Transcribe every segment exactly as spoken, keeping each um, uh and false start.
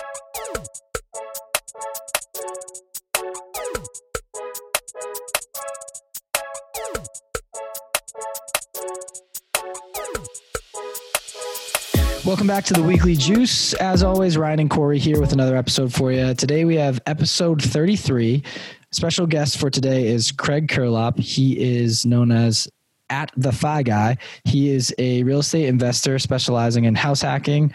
Welcome back to the Weekly Juice. As always, Ryan and Corey here with another episode for you. Today we have episode thirty-three. Special guest for today is Craig Curelop. He is known as at the Fi Guy. He is a real estate investor specializing in house hacking,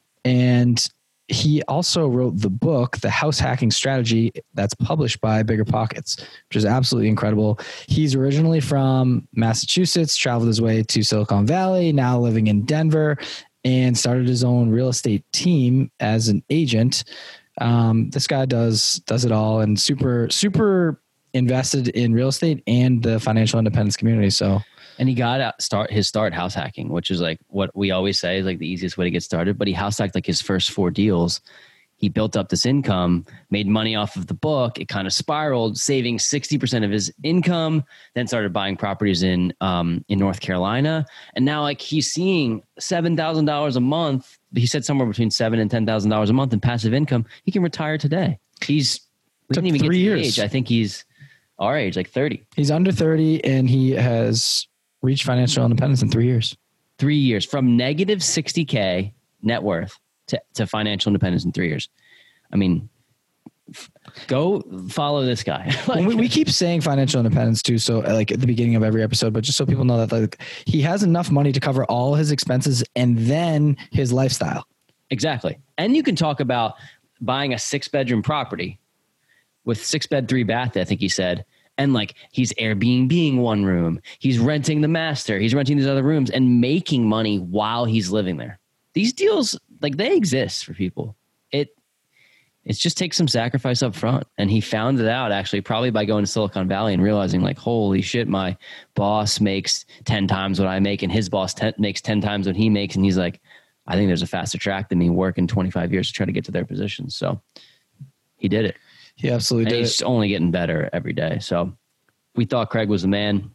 and he also wrote the book, The House Hacking Strategy, that's published by Bigger Pockets, which is absolutely incredible. He's originally from Massachusetts, traveled his way to Silicon Valley, now living in Denver, and started his own real estate team as an agent. Um, this guy does does it all and super, super invested in real estate and the financial independence community. So, and he got out, start his start house hacking, which is like what we always say is like the easiest way to get started. But he house hacked like his first four deals. He built up this income, made money off of the book. It kind of spiraled, saving sixty percent of his income, then started buying properties in um, in North Carolina. And now like he's seeing seven thousand dollars a month. He said somewhere between seven and ten thousand dollars a month in passive income. He can retire today. He's, we didn't even get to the age. I think he's our age, like thirty. He's under thirty and he has reached financial independence in three years. Three years from negative sixty K net worth to, to financial independence in three years. I mean, f- go follow this guy. Like, we, we keep saying financial independence too. So like at the beginning of every episode, but just so people know that like he has enough money to cover all his expenses and then his lifestyle. Exactly. And you can talk about buying a six bedroom property with six bed, three bath, I think he said. And like he's Airbnb-ing one room. He's renting the master. He's renting these other rooms and making money while he's living there. These deals, like they exist for people. It it just takes some sacrifice up front. And he found it out actually probably by going to Silicon Valley and realizing like, holy shit, my boss makes ten times what I make and his boss ten, makes ten times what he makes. And he's like, I think there's a faster track than me working twenty-five years to try to get to their position. So he did it. He absolutely and did he's it. only getting better every day. So we thought Craig was the man.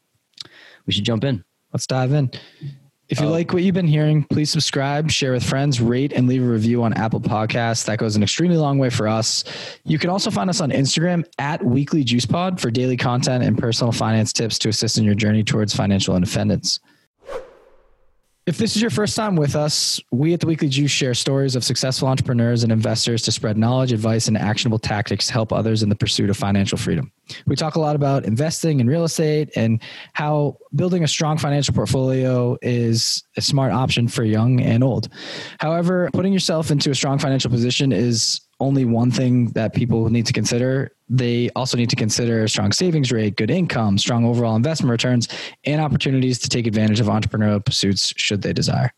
We should jump in. Let's dive in. If you oh. like what you've been hearing, please subscribe, share with friends, rate, and leave a review on Apple Podcasts. That goes an extremely long way for us. You can also find us on Instagram at Weekly Juice Pod for daily content and personal finance tips to assist in your journey towards financial independence. If this is your first time with us, we at the Weekly Juice share stories of successful entrepreneurs and investors to spread knowledge, advice, and actionable tactics to help others in the pursuit of financial freedom. We talk a lot about investing in real estate and how building a strong financial portfolio is a smart option for young and old. However, putting yourself into a strong financial position is only one thing that people need to consider. They also need to consider a strong savings rate, good income, strong overall investment returns, and opportunities to take advantage of entrepreneurial pursuits should they desire.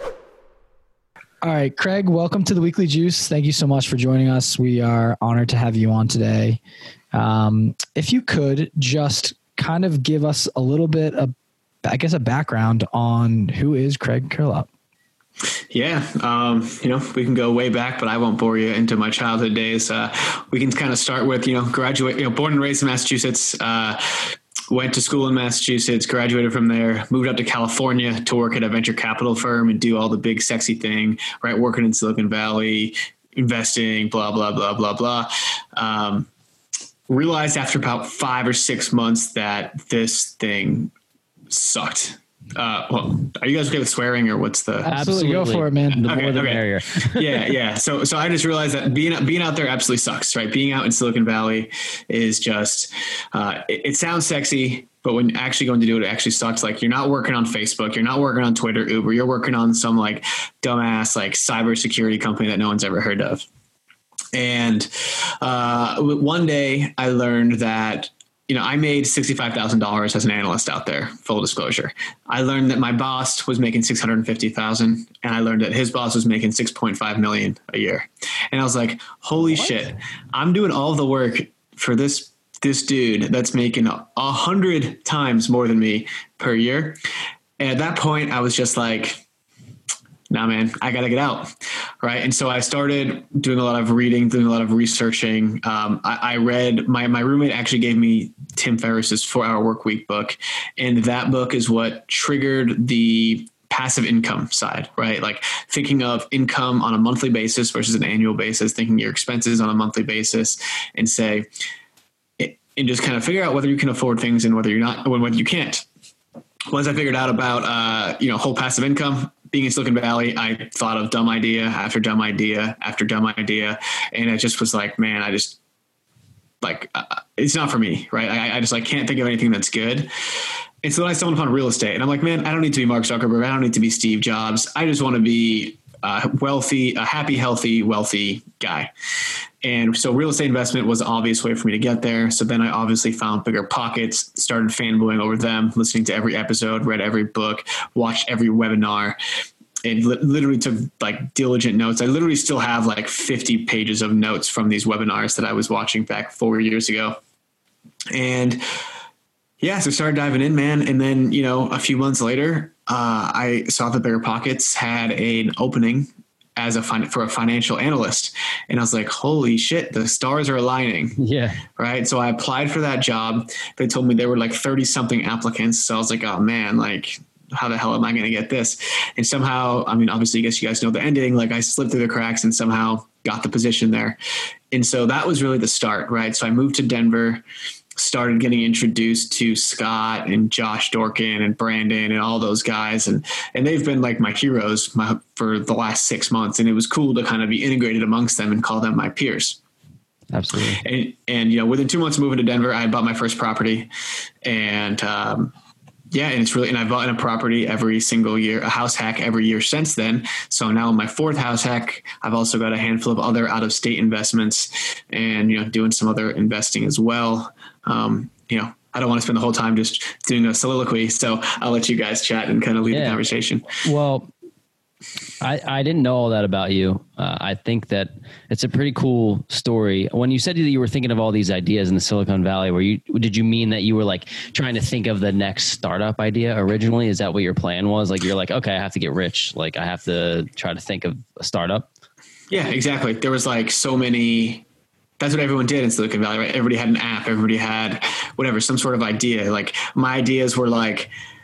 All right, Craig, welcome to the Weekly Juice. Thank you so much for joining us. We are honored to have you on today. Um, if you could just kind of give us a little bit of, I guess, a background on who is Craig Curelop. Yeah, um, you know, we can go way back, but I won't bore you into my childhood days. Uh, we can kind of start with, you know, graduate, you know, born and raised in Massachusetts, uh, went to school in Massachusetts, graduated from there, moved up to California to work at a venture capital firm and do all the big sexy thing, right? Working in Silicon Valley, investing, blah, blah, blah, blah, blah. Um, realized after about five or six months that this thing sucked. Uh, well, are you guys okay with swearing or what's the? Absolutely, go for it, man. The okay, more the okay. merrier. yeah, yeah. So, so I just realized that being being out there absolutely sucks, right? Being out in Silicon Valley is just uh, it, it sounds sexy, but when actually going to do it, it actually sucks. Like you're not working on Facebook, you're not working on Twitter, Uber, you're working on some like dumbass like cybersecurity company that no one's ever heard of. And uh, one day I learned that. You know, I made sixty-five thousand dollars as an analyst out there, full disclosure. I learned that my boss was making six hundred fifty thousand dollars and I learned that his boss was making six point five million dollars a year. And I was like, holy what? shit, I'm doing all the work for this, this dude that's making a hundred times more than me per year. And at that point I was just like, nah, man, I got to get out. Right. And so I started doing a lot of reading, doing a lot of researching. Um, I, I read my, my roommate actually gave me Tim Ferriss's four hour work week book. And that book is what triggered the passive income side, right? Like thinking of income on a monthly basis versus an annual basis, thinking your expenses on a monthly basis, and say, and just kind of figure out whether you can afford things and whether you're not, whether you can't. Once I figured out about, uh, you know, whole passive income, being in Silicon Valley, I thought of dumb idea after dumb idea after dumb idea. And I just was like, man, I just like, uh, it's not for me. Right. I, I just like, can't think of anything that's good. And so then I stumbled upon real estate and I'm like, man, I don't need to be Mark Zuckerberg. I don't need to be Steve Jobs. I just want to be a wealthy, a happy, healthy, wealthy guy. And so real estate investment was an obvious way for me to get there. So then I obviously found Bigger Pockets, started fanboying over them, listening to every episode, read every book, watched every webinar, and li- literally took like diligent notes. I literally still have like fifty pages of notes from these webinars that I was watching back four years ago. And yeah, so started diving in, man. And then, you know, a few months later, uh, I saw that Bigger Pockets had an opening as a fin- for a financial analyst. And I was like, holy shit, the stars are aligning. Yeah. Right. So I applied for that job. They told me there were like thirty something applicants. So I was like, oh man, like how the hell am I going to get this? And somehow, I mean, obviously I guess you guys know the ending, like I slipped through the cracks and somehow got the position there. And so that was really the start. Right. So I moved to Denver, started getting introduced to Scott and Josh Dorkin and Brandon and all those guys. And, and they've been like my heroes my, for the last six months. And it was cool to kind of be integrated amongst them and call them my peers. Absolutely. And, and, you know, within two months of moving to Denver, I bought my first property and, um, yeah, and it's really, and I've bought a property every single year, a house hack every year since then. So now my fourth house hack, I've also got a handful of other out of state investments and, you know, doing some other investing as well. Um, you know, I don't want to spend the whole time just doing a soliloquy. So I'll let you guys chat and kind of lead yeah. the conversation. Well, I, I didn't know all that about you. Uh, I think that it's a pretty cool story. When you said that you were thinking of all these ideas in the Silicon Valley, were you, did you mean that you were like trying to think of the next startup idea originally? Is that what your plan was? Like, you're like, okay, I have to get rich. Like I have to try to think of a startup. Yeah, exactly. There was like so many, that's what everyone did in Silicon Valley, right? Everybody had an app. Everybody had whatever, some sort of idea. Like my ideas were like,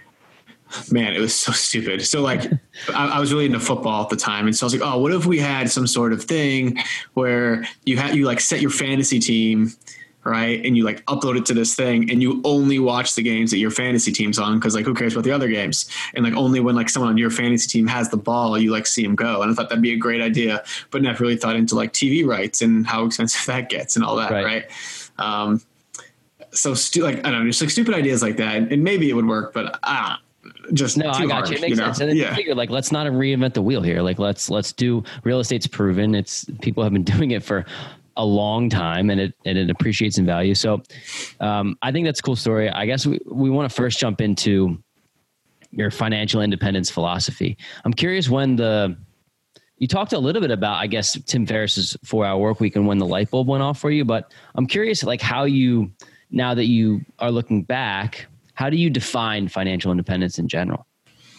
man, it was so stupid. So like I, I was really into football at the time. And so I was like, oh, what if we had some sort of thing where you had, you like set your fantasy team, right? And you like upload it to this thing and you only watch the games that your fantasy team's on. Cause like, who cares about the other games? And like only when like someone on your fantasy team has the ball, you like see them go. And I thought that'd be a great idea, but never really thought into like T V rights and how expensive that gets and all that. Right. right? Um, so stu- like, I don't know, just like stupid ideas like that. And maybe it would work, but ah, just no, I got hard, you. It makes you know? sense. And then yeah. you figure like, let's not reinvent the wheel here. Like let's, let's do real estate's proven. It's people have been doing it for a long time and it, and it appreciates in value. So um, I think that's a cool story. I guess we, we want to first jump into your financial independence philosophy. I'm curious when the, you talked a little bit about, I guess, Tim Ferriss's four hour work week and when the light bulb went off for you, but I'm curious like how you, now that you are looking back, how do you define financial independence in general?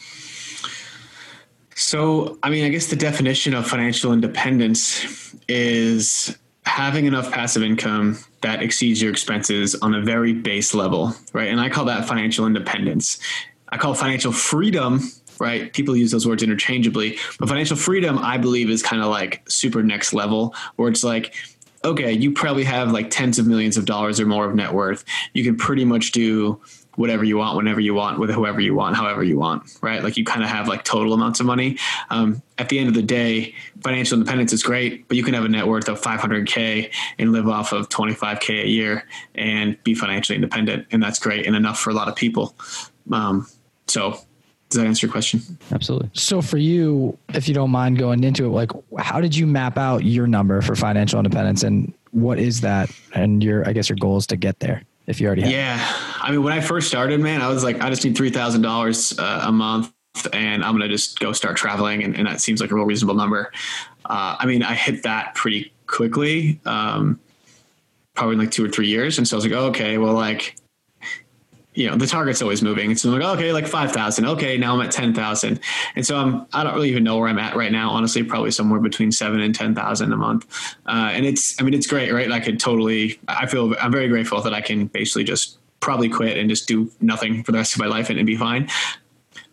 So, I mean, I guess the definition of financial independence is having enough passive income that exceeds your expenses on a very base level, right? And I call that financial independence. I call financial freedom, right? People use those words interchangeably, but financial freedom, I believe, is kind of like super next level, where it's like, okay, you probably have like tens of millions of dollars or more of net worth. You can pretty much do whatever you want, whenever you want, with whoever you want, however you want, right? Like you kind of have like total amounts of money. Um, at the end of the day, financial independence is great, but you can have a net worth of five hundred K and live off of twenty-five K a year and be financially independent. And that's great and enough for a lot of people. Um, so does that answer your question? Absolutely. So for you, if you don't mind going into it, like how did you map out your number for financial independence and what is that? And your, I guess your goal is to get there. If you already have. Yeah. I mean, when I first started, man, I was like, I just need three thousand dollars uh, a month and I'm going to just go start traveling. And, and that seems like a real reasonable number. Uh, I mean, I hit that pretty quickly, um, probably in like two or three years. And so I was like, oh, okay, well, like, you know, the target's always moving. So I'm like, okay, like five thousand. Okay. Now I'm at ten thousand. And so I'm, I don't really even know where I'm at right now. Honestly, probably somewhere between seven and ten thousand a month. Uh, and it's, I mean, it's great, right? I could totally, I feel, I'm very grateful that I can basically just probably quit and just do nothing for the rest of my life and, and be fine.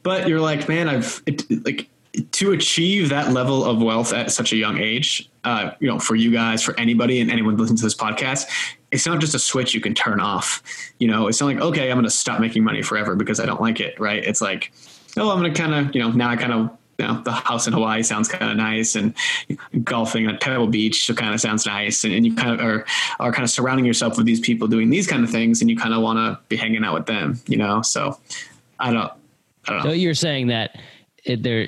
but you're like, man, I've it, like to achieve that level of wealth at such a young age, uh, you know, for you guys, for anybody and anyone listening to this podcast, it's not just a switch you can turn off. You know, it's not like, okay, I'm going to stop making money forever because I don't like it. Right. It's like, oh, I'm going to kind of, you know, now I kind of, you know, the house in Hawaii sounds kind of nice, and golfing at Pebble Beach kind of sounds nice. And, and you kind of are, are kind of surrounding yourself with these people doing these kind of things, and you kind of want to be hanging out with them, you know? So I don't, I don't know. So you're saying that it, there,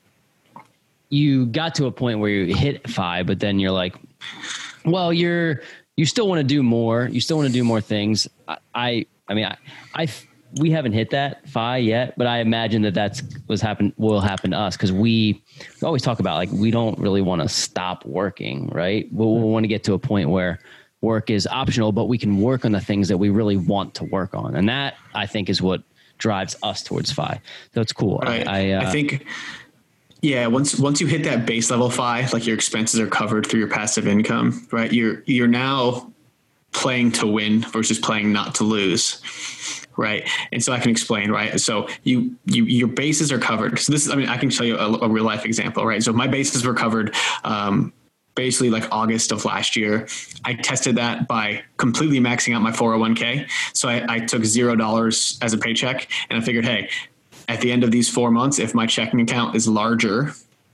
you got to a point where you hit five, but then you're like, well, you're, you still want to do more. You still want to do more things. I, I, I mean, I, I, we haven't hit that Fi yet, but I imagine that that's what's happen will happen to us. Cause we, we always talk about like, we don't really want to stop working, right? We'll, we'll want to get to a point where work is optional, but we can work on the things that we really want to work on. And that I think is what drives us towards Fi. So it's cool. Right. I, I, uh, I think, yeah, once, once you hit that base level Fi, like your expenses are covered through your passive income, right? You're, you're now playing to win versus playing not to lose. Right. And so I can explain, right. So you, you, your bases are covered. So this is, I mean, I can show you a, a real life example, right? So my bases were covered, um, basically like August of last year. I tested that by completely maxing out my four oh one k. So I, I took zero dollars as a paycheck, and I figured, hey, at the end of these four months, if my checking account is larger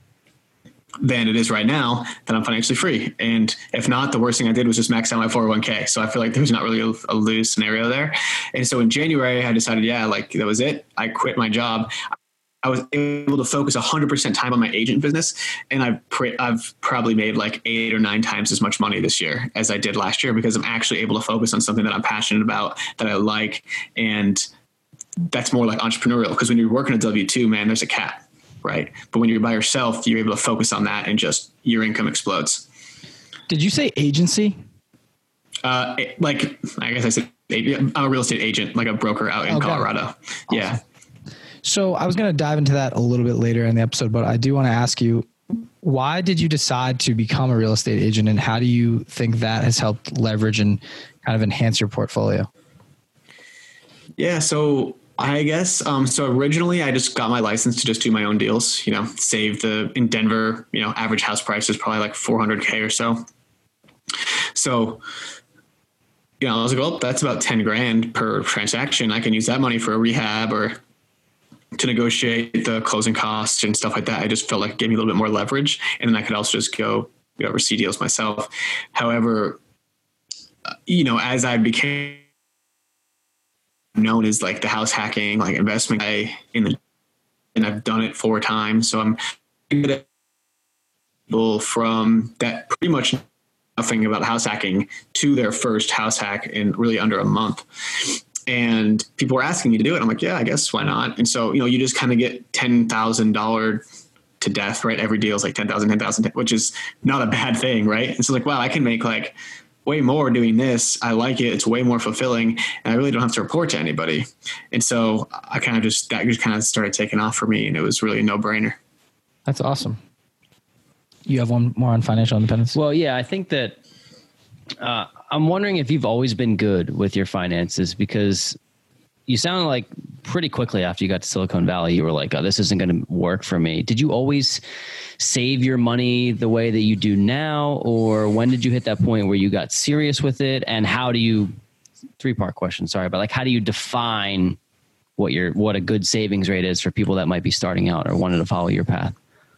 than it is right now, then I'm financially free. And if not, the worst thing I did was just max out my four oh one k. So I feel like there's not really a, a lose scenario there. And so in January, I decided, yeah, like that was it. I quit my job. I was able to focus one hundred percent time on my agent business. And I've, pre- I've probably made like eight or nine times as much money this year as I did last year, because I'm actually able to focus on something that I'm passionate about, that I like. And that's more like entrepreneurial, because when you're working a W two, man, there's a cap. Right. But when you're by yourself, you're able to focus on that, and just your income explodes. Did you say agency? Uh, like, I guess I said, I'm a real estate agent, like a broker out in okay. Colorado. Awesome. Yeah. So I was going to dive into that a little bit later in the episode, but I do want to ask you, why did you decide to become a real estate agent, and how do you think that has helped leverage and kind of enhance your portfolio? Yeah. So I guess, um, so originally I just got my license to just do my own deals, you know, save the, in Denver, you know, average house price is probably like four hundred K or so. So, you know, I was like, well, that's about ten grand per transaction. I can use that money for a rehab or to negotiate the closing costs and stuff like that. I just felt like it gave me a little bit more leverage, and then I could also just go, you know, oversee deals myself. However, you know, as I became known as like the house hacking, like investment guy in the, and I've done it four times. So I'm good at people from that pretty much nothing about house hacking to their first house hack in really under a month. And people were asking me to do it. I'm like, yeah, I guess why not? And so, you know, you just kind of get ten thousand dollars to death, right? Every deal is like ten thousand, ten thousand, which is not a bad thing. Right. And so like, wow, I can make like way more doing this. I like it. It's way more fulfilling, and I really don't have to report to anybody. And so I kind of just, that just kind of started taking off for me, and it was really a no brainer. That's awesome. You have one more on financial independence? Well, yeah, I think that, uh, I'm wondering if you've always been good with your finances, because you sounded like pretty quickly after you got to Silicon Valley, you were like, oh, this isn't going to work for me. Did you always save your money the way that you do now? Or when did you hit that point where you got serious with it? And how do you, three part question, sorry, but like, how do you define what your, what a good savings rate is for people that might be starting out or wanted to follow your path?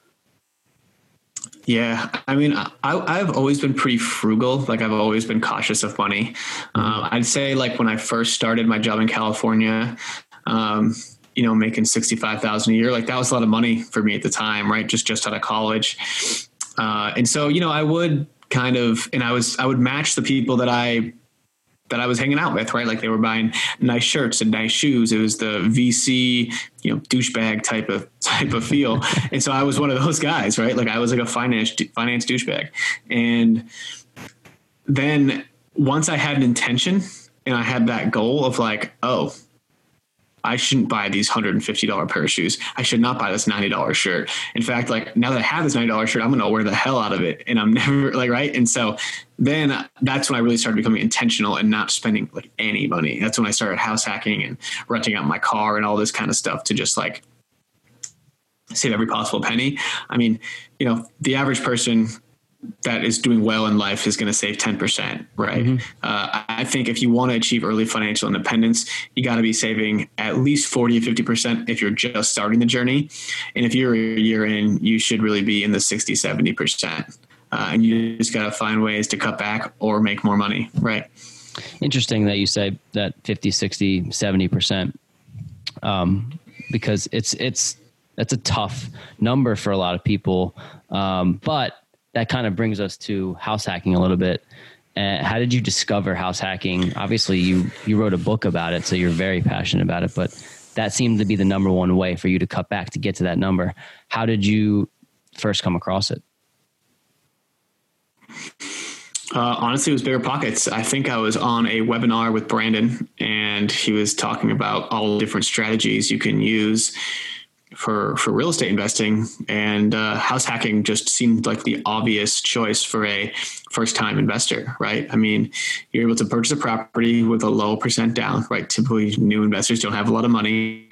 Yeah. I mean, I, I've always been pretty frugal. Like I've always been cautious of money. Uh, I'd say like when I first started my job in California, um, you know, making sixty-five thousand a year, like that was a lot of money for me at the time, right? Just, just out of college. Uh, and so, you know, I would kind of, and I was, I would match the people that I, that I was hanging out with, right? Like they were buying nice shirts and nice shoes. It was the V C, you know, douchebag type of, type of feel. And so I was one of those guys, right? Like I was like a finance, finance douchebag. And then once I had an intention and I had that goal of like, oh, I shouldn't buy these one hundred fifty dollars pair of shoes. I should not buy this ninety dollars shirt. In fact, like now that I have this ninety dollars shirt, I'm going to wear the hell out of it. And I'm never like, right. And so then that's when I really started becoming intentional and not spending like any money. That's when I started house hacking and renting out my car and all this kind of stuff to just like save every possible penny. I mean, you know, the average person that is doing well in life is going to save ten percent, right? Mm-hmm. Uh, I think if you want to achieve early financial independence, you got to be saving at least forty or fifty percent if you're just starting the journey. And if you're a year in, you should really be in the sixty, seventy percent. Uh, and you just got to find ways to cut back or make more money, right? Interesting that you say that fifty, sixty, seventy percent, um, because it's, it's, that's a tough number for a lot of people. Um, but that kind of brings us to house hacking a little bit. Uh, how did you discover house hacking? Obviously you, you wrote a book about it, so you're very passionate about it, but that seemed to be the number one way for you to cut back to get to that number. How did you first come across it? Uh, honestly, it was Bigger Pockets. I think I was on a webinar with Brandon, and he was talking about all the different strategies you can use for, for real estate investing, and uh, house hacking just seemed like the obvious choice for a first time investor, right? I mean, you're able to purchase a property with a low percent down, right? Typically new investors don't have a lot of money.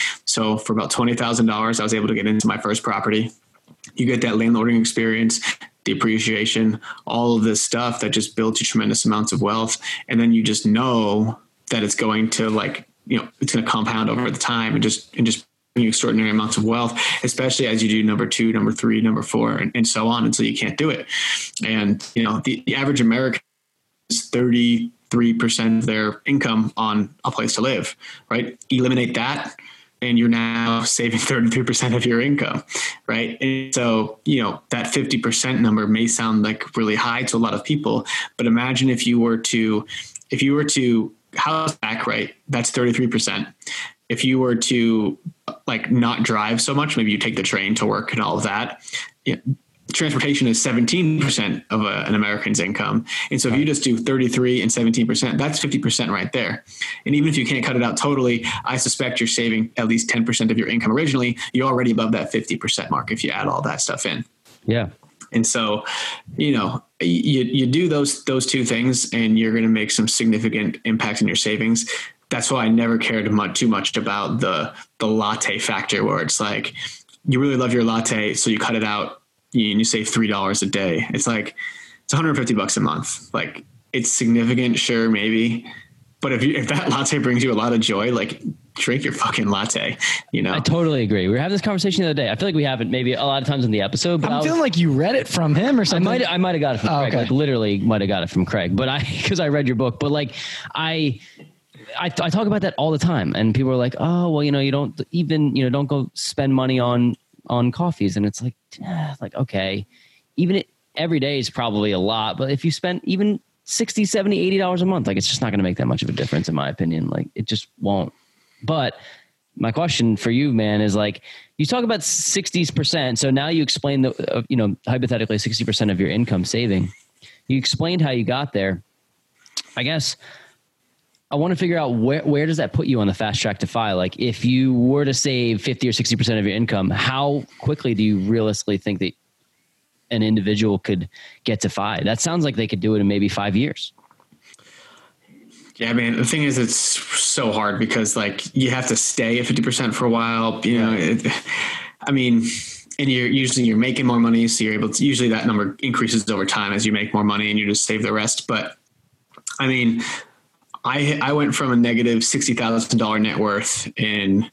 So for about twenty thousand dollars, I was able to get into my first property. You get that landlording experience, the appreciation, all of this stuff that just builds you tremendous amounts of wealth. And then you just know that it's going to, like, you know, it's going to compound over the time and just, and just extraordinary amounts of wealth, especially as you do number two, number three, number four, and, and so on until you can't do it. And, you know, the, the average American is thirty-three percent of their income on a place to live, right? Eliminate that, and you're now saving thirty-three percent of your income, right? And so, you know, that fifty percent number may sound like really high to a lot of people, but imagine if you were to, if you were to house hack, right? That's thirty-three percent. If you were to, like, not drive so much, maybe you take the train to work and all of that, you know, transportation is seventeen percent of a, an American's income. And so if you just do thirty-three and seventeen percent, that's fifty percent right there. And even if you can't cut it out totally, I suspect you're saving at least ten percent of your income originally. You're already above that fifty percent mark if you add all that stuff in. Yeah. And so, you know, you, you do those, those two things and you're going to make some significant impact in your savings. That's why I never cared much, too much about the, the latte factor, where it's like, you really love your latte, so you cut it out and you save three dollars a day. It's like, it's one hundred fifty bucks a month. Like, it's significant. Sure. Maybe. But if you, if that latte brings you a lot of joy, like, drink your fucking latte, you know? I totally agree. We were having this conversation the other day. I feel like we haven't maybe a lot of times in the episode, but I'm was, feeling like you read it from him or something. I might, I might have got it from oh, Craig. Okay. Like, literally might have got it from Craig, but I, cause I read your book, but like, I, I, I talk about that all the time, and people are like, oh, well, you know, you don't even, you know, don't go spend money on, on coffees. And it's like, eh, like, okay, even it, every day is probably a lot, but if you spend even sixty, seventy, eighty dollars a month, like, it's just not going to make that much of a difference, in my opinion. Like, it just won't. But my question for you, man, is like, you talk about sixty percent. So now you explain the, uh, you know, hypothetically sixty percent of your income saving. You explained how you got there. I guess I want to figure out where, where does that put you on the fast track to F I? Like, if you were to save fifty or sixty percent of your income, how quickly do you realistically think that an individual could get to F I? That sounds like they could do it in maybe five years. Yeah, man. The thing is, it's so hard because, like, you have to stay at fifty percent for a while, you know, it, I mean, and you're usually you're making more money. So you're able to, usually that number increases over time as you make more money and you just save the rest. But I mean, I, I went from a negative sixty thousand dollars net worth in,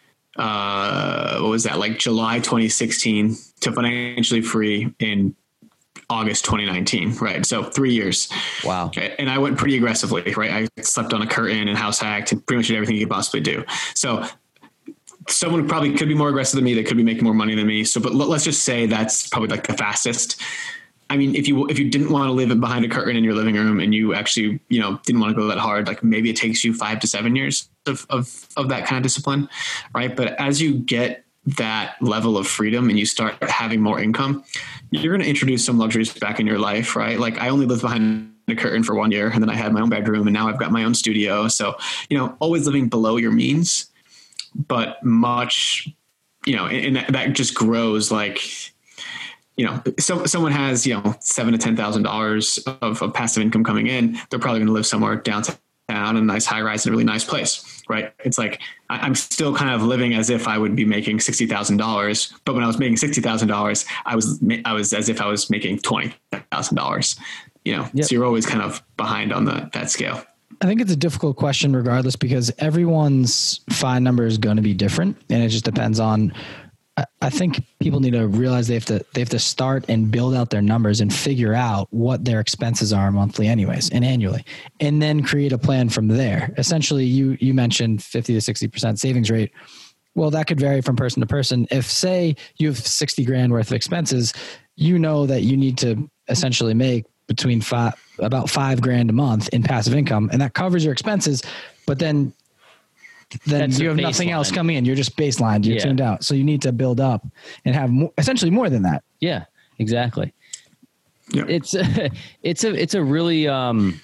uh, what was that? Like July, twenty sixteen to financially free in August, twenty nineteen. Right. So three years. Wow. Okay. And I went pretty aggressively, right? I slept on a curtain and house hacked and pretty much did everything you could possibly do. So someone who probably could be more aggressive than me, that could be making more money than me. So, but let's just say that's probably like the fastest. I mean, if you, if you didn't want to live behind a curtain in your living room and you actually, you know, didn't want to go that hard, like maybe it takes you five to seven years of, of, of that kind of discipline. Right. But as you get that level of freedom and you start having more income, you're going to introduce some luxuries back in your life, right? Like, I only lived behind a curtain for one year and then I had my own bedroom and now I've got my own studio. So, you know, always living below your means, but much, you know, and, and that, that just grows. Like, you know, so someone has, you know, seven to ten thousand dollars of, of passive income coming in, they're probably going to live somewhere downtown downtown, a nice high rise in a really nice place, right? It's like, I, I'm still kind of living as if I would be making sixty thousand dollars, but when I was making sixty thousand dollars, I was, I was as if I was making twenty thousand dollars, you know? Yep. So you're always kind of behind on the, that scale. I think it's a difficult question regardless, because everyone's fine number is going to be different, and it just depends on, I think people need to realize they have to, they have to start and build out their numbers and figure out what their expenses are monthly anyways and annually, and then create a plan from there. Essentially, you, you mentioned fifty to sixty percent savings rate. Well, that could vary from person to person. If say you have sixty grand worth of expenses, you know that you need to essentially make between five, about five grand a month in passive income, and that covers your expenses. But then then That's you have nothing else coming in. You're just baselined. You're yeah. tuned out. So you need to build up and have more, essentially more than that. Yeah, exactly. Yeah. It's a, it's a, it's a really, um,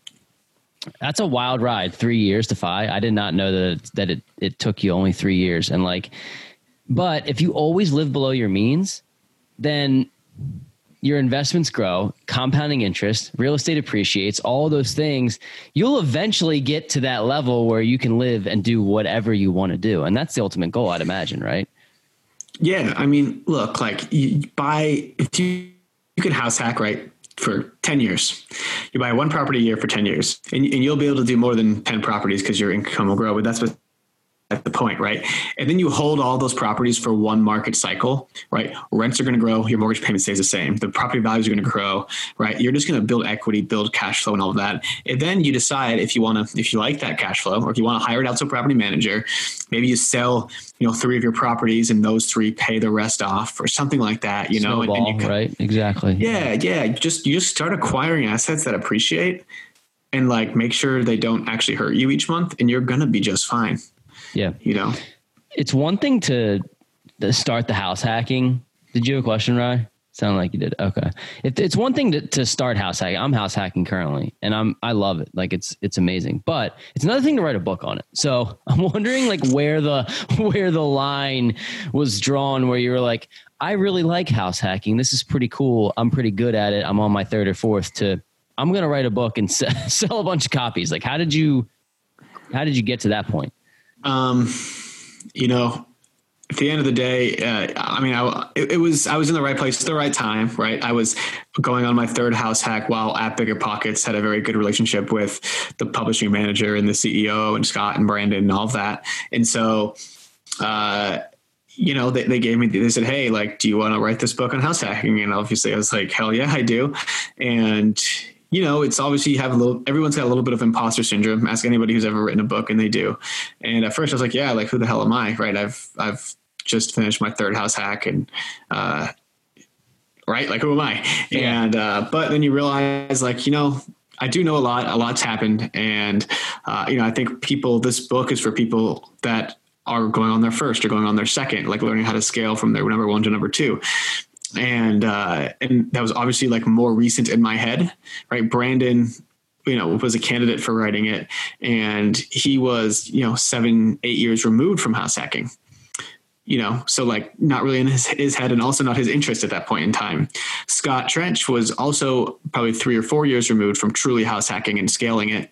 that's a wild ride. Three years to five. I did not know that, that it, it took you only three years. And like, but if you always live below your means, then your investments grow, compounding interest, real estate appreciates, all those things. You'll eventually get to that level where you can live and do whatever you want to do. And that's the ultimate goal, I'd imagine, right? Yeah. I mean, look, like you buy, if you, you can house hack, right, for ten years, you buy one property a year for ten years, and, and you'll be able to do more than ten properties because your income will grow. But that's what, at the point, right? And then you hold all those properties for one market cycle, right? Rents are going to grow. Your mortgage payment stays the same. The property values are going to grow, right? You're just going to build equity, build cash flow and all of that. And then you decide if you want to, if you like that cash flow, or if you want to hire it out to a property manager, maybe you sell, you know, three of your properties and those three pay the rest off or something like that, you know? Snowball, and, and you can, right? Exactly. Yeah. Yeah. You just, you just start acquiring assets that appreciate and like make sure they don't actually hurt you each month, and you're going to be just fine. Yeah. You know, it's one thing to start the house hacking. Did you have a question, Rye? Sounded like you did. Okay. If it's one thing to, to start house hacking. I'm house hacking currently, and I'm, I love it. Like it's, it's amazing, but it's another thing to write a book on it. So I'm wondering like where the, where the line was drawn, where you were like, I really like house hacking. This is pretty cool. I'm pretty good at it. I'm on my third or fourth to, I'm going to write a book and sell a bunch of copies. Like, how did you, how did you get to that point? Um, you know, at the end of the day, uh, I mean, I, it, it was, I was in the right place at the right time, right? I was going on my third house hack while at Bigger Pockets, had a very good relationship with the publishing manager and the C E O and Scott and Brandon and all of that. And so, uh, you know, they, they gave me, they said, hey, like, do you want to write this book on house hacking? And obviously I was like, hell yeah, I do. And you know, it's obviously you have a little, everyone's got a little bit of imposter syndrome. Ask anybody who's ever written a book and they do. And at first I was like, yeah, like who the hell am I? Right. I've, I've just finished my third house hack and, uh, right. Like who am I? Yeah. And, uh, but then you realize like, you know, I do know a lot, a lot's happened. And, uh, you know, I think people, this book is for people that are going on their first or going on their second, like learning how to scale from their number one to number two. And, uh, and that was obviously like more recent in my head, right? Brandon, you know, was a candidate for writing it, and he was, you know, seven, eight years removed from house hacking, you know, so like not really in his, his head and also not his interest at that point in time. Scott Trench was also probably three or four years removed from truly house hacking and scaling it.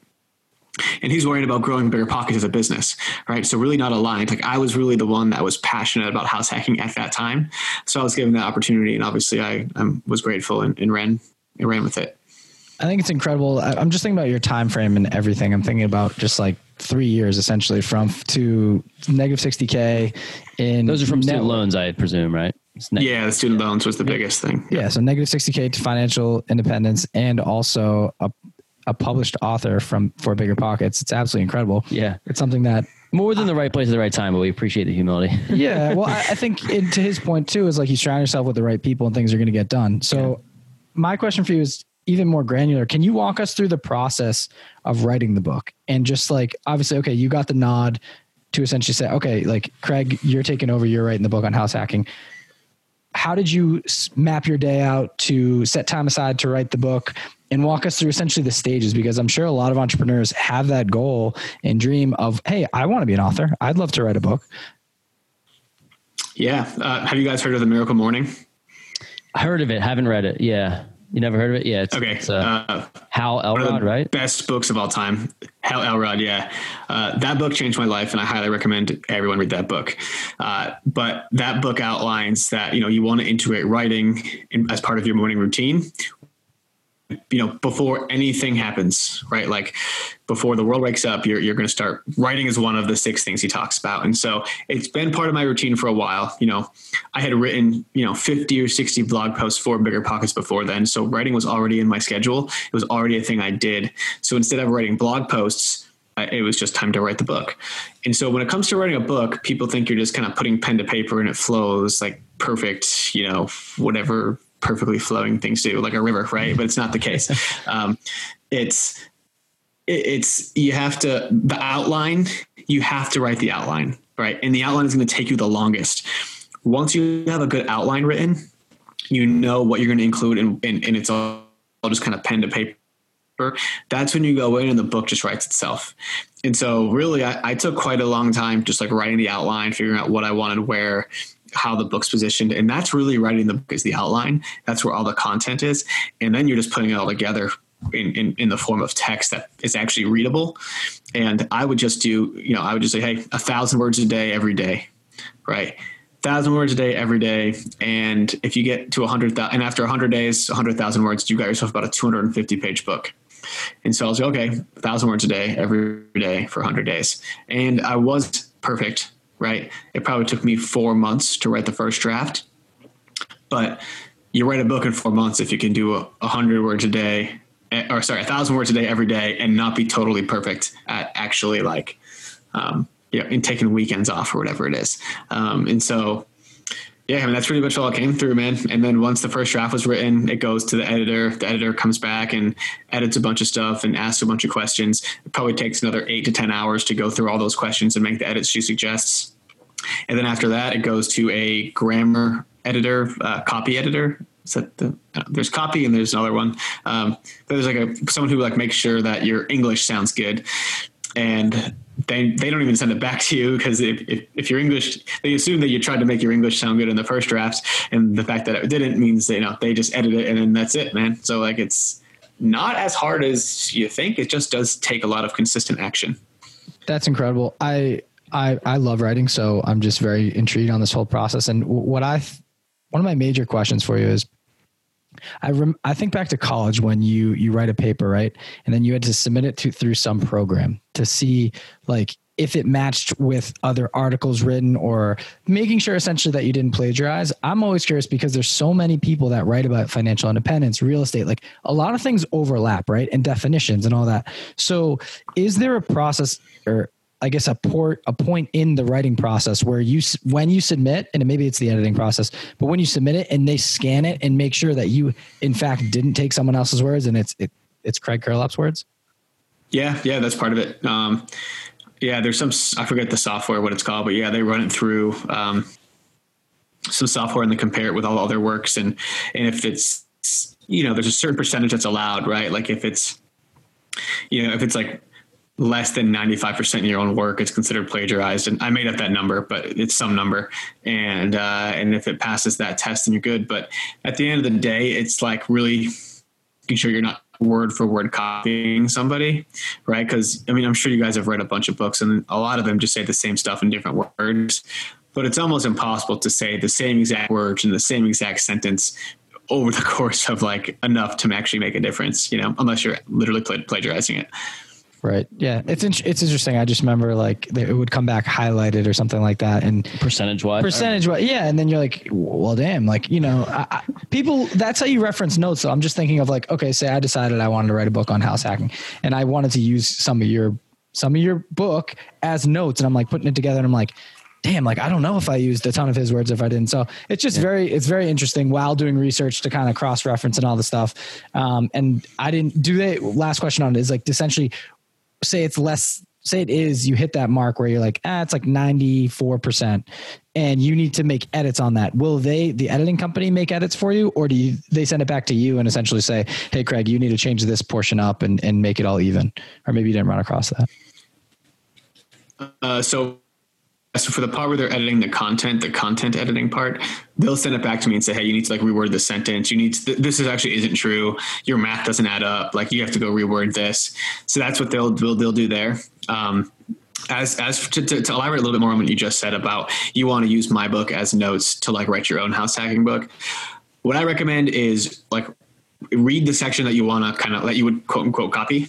And he's worried about growing Bigger Pockets as a business, right? So really not aligned. Like I was really the one that was passionate about house hacking at that time. So I was given that opportunity, and obviously I um, was grateful and, and ran and ran with it. I think it's incredible. I, I'm just thinking about your time frame and everything. I'm thinking about just like three years essentially from to negative sixty K in those are from student loans, I presume, right? Yeah, the student loans was the biggest thing. Yeah, yeah, so negative sixty K to financial independence, and also a a published author from for Bigger Pockets. It's absolutely incredible. Yeah. It's something that more than the right place at the right time, but we appreciate the humility. Yeah. Well, I, I think it, to his point too, is like you surround yourself with the right people and things are going to get done. So yeah. My question for you is even more granular. Can you walk us through the process of writing the book? And just like, obviously, okay, you got the nod to essentially say, okay, like Craig, you're taking over, you're writing the book on house hacking. How did you map your day out to set time aside to write the book? And walk us through essentially the stages, because I'm sure a lot of entrepreneurs have that goal and dream of, hey, I want to be an author. I'd love to write a book. Yeah. Uh, have you guys heard of The Miracle Morning? I heard of it. Haven't read it. Yeah. You never heard of it? Yeah. It's, okay. It's, uh, uh, Hal Elrod, right? Best books of all time. Hal Elrod. Yeah. Uh, that book changed my life, and I highly recommend everyone read that book. Uh, but that book outlines that, you know, you want to integrate writing in, as part of your morning routine, you know, before anything happens, right? Like before the world wakes up, you're, you're going to start writing is one of the six things he talks about. And so it's been part of my routine for a while. You know, I had written, you know, fifty or sixty blog posts for Bigger Pockets before then. So writing was already in my schedule. It was already a thing I did. So instead of writing blog posts, it was just time to write the book. And so when it comes to writing a book, people think you're just kind of putting pen to paper and it flows like perfect, you know, whatever perfectly flowing things do, like a river, right? But it's not the case. Um, it's, it, it's, you have to, the outline, you have to write the outline, right? And the outline is going to take you the longest. Once you have a good outline written, you know what you're going to include, and, and, and it's all, all just kind of pen to paper. That's when you go in and the book just writes itself. And so really, I, I took quite a long time just like writing the outline, figuring out what I wanted, where, how the book's positioned. And that's really writing the book is the outline. That's where all the content is. And then you're just putting it all together in, in, in the form of text that is actually readable. And I would just do, you know, I would just say, hey, a thousand words a day, every day, right? Thousand words a day, every day. And if you get to a hundred thousand, and after a hundred days, a hundred thousand words, you got yourself about a two hundred fifty page book. And so I was like, okay, a thousand words a day, every day for a hundred days. And I was perfect. Right. It probably took me four months to write the first draft, but you write a book in four months if you can do a, a hundred words a day, or sorry, a thousand words a day every day, and not be totally perfect at actually like, um, you know, in taking weekends off or whatever it is. Um, and so, yeah, I mean, that's pretty much all it came through, man. And then once the first draft was written, it goes to the editor. The editor comes back and edits a bunch of stuff and asks a bunch of questions. It probably takes another eight to ten hours to go through all those questions and make the edits she suggests. And then after that, it goes to a grammar editor, uh, copy editor. Is that the, uh, there's copy and there's another one. Um, there's like a, someone who like makes sure that your English sounds good. And they they don't even send it back to you because if, if, if your English, they assume that you tried to make your English sound good in the first draft, and the fact that it didn't means they, you know, they just edit it and then that's it, man. So like it's not as hard as you think. It just does take a lot of consistent action. That's incredible. I I I love writing, so I'm just very intrigued on this whole process. And what I one of my major questions for you is, I rem, I think back to college when you you write a paper, right? And then you had to submit it to through some program to see like if it matched with other articles written, or making sure essentially that you didn't plagiarize. I'm always curious because there's so many people that write about financial independence, real estate, like a lot of things overlap, right? And definitions and all that. So is there a process, or I guess a port, a point in the writing process where you, when you submit, and maybe it's the editing process, but when you submit it and they scan it and make sure that you in fact didn't take someone else's words and it's, it, it's Craig Curelop's words? Yeah. Yeah. That's part of it. Um, yeah, there's some, I forget the software, what it's called, but yeah, they run it through, um, some software and they compare it with all other works. And, and if it's, you know, there's a certain percentage that's allowed, right? Like if it's, you know, if it's like less than ninety-five percent of your own work, it's considered plagiarized. And I made up that number, but it's some number. And, uh, and if it passes that test, then you're good. But at the end of the day, it's like really making sure you're not word for word copying somebody, right? Because I mean, I'm sure you guys have read a bunch of books and a lot of them just say the same stuff in different words, but it's almost impossible to say the same exact words in the same exact sentence over the course of like enough to actually make a difference, you know, unless you're literally plagiarizing it. Right. Yeah. It's, in, it's interesting. I just remember like it would come back highlighted or something like that. And percentage wise, percentage wise. Yeah. And then you're like, well, damn, like, you know, I, I, people, that's how you reference notes. So I'm just thinking of like, okay, say I decided I wanted to write a book on house hacking and I wanted to use some of your, some of your book as notes. And I'm like putting it together and I'm like, damn, like, I don't know if I used a ton of his words, if I didn't. So it's just yeah. very, it's very interesting while doing research to kind of cross reference and all the stuff. Um, and I didn't do they, last question on it is like essentially, say it's less, say it is, you hit that mark where you're like, ah, it's like ninety-four percent and you need to make edits on that. Will they, the editing company, make edits for you, or do you, they send it back to you and essentially say, hey, Craig, you need to change this portion up and, and make it all even? Or maybe you didn't run across that. Uh, so So for the part where they're editing the content, the content editing part, they'll send it back to me and say, hey, you need to like reword this sentence. You need to, th- this is actually isn't true. Your math doesn't add up. Like you have to go reword this. So that's what they'll, they'll, they'll do there. Um, as, as to, to, to elaborate a little bit more on what you just said about you want to use my book as notes to like write your own house hacking book. What I recommend is like read the section that you want to kind of that you would quote unquote copy.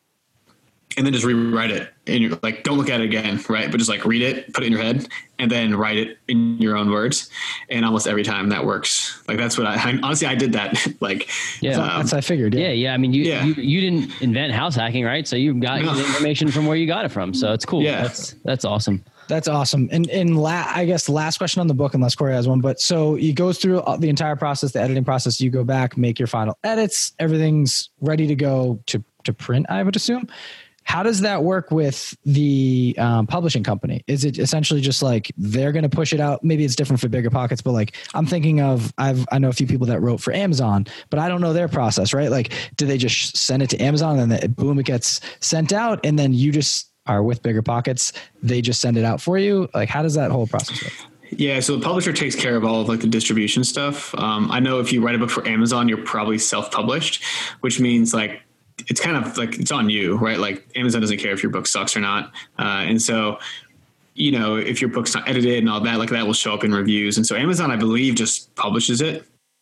And then just rewrite it and you're like, don't look at it again. Right. But just like read it, put it in your head and then write it in your own words. And almost every time that works. Like, that's what I, I honestly, I did that. like, yeah, um, that's, I figured. Yeah. Yeah. yeah. I mean, you, yeah. you, you didn't invent house hacking, right? So you got no. the information from where you got it from. So it's cool. Yeah. That's, that's awesome. That's awesome. And, and la- I guess last question on the book, unless Corey has one, but so you go through the entire process, the editing process, you go back, make your final edits, everything's ready to go to, to print, I would assume. How does that work with the um, publishing company? Is it essentially just like they're going to push it out? Maybe it's different for Bigger Pockets, but like I'm thinking of, I've, I know a few people that wrote for Amazon, but I don't know their process, right? Like, do they just send it to Amazon and then boom, it gets sent out and then you just are with Bigger Pockets, they just send it out for you? Like, how does that whole process work? Yeah, so the publisher takes care of all of like the distribution stuff. Um, I know if you write a book for Amazon, you're probably self-published, which means like, it's kind of like, it's on you, right? Like Amazon doesn't care if your book sucks or not. Uh, and so, you know, if your book's not edited and all that, like that will show up in reviews. And so Amazon, I believe, just publishes it.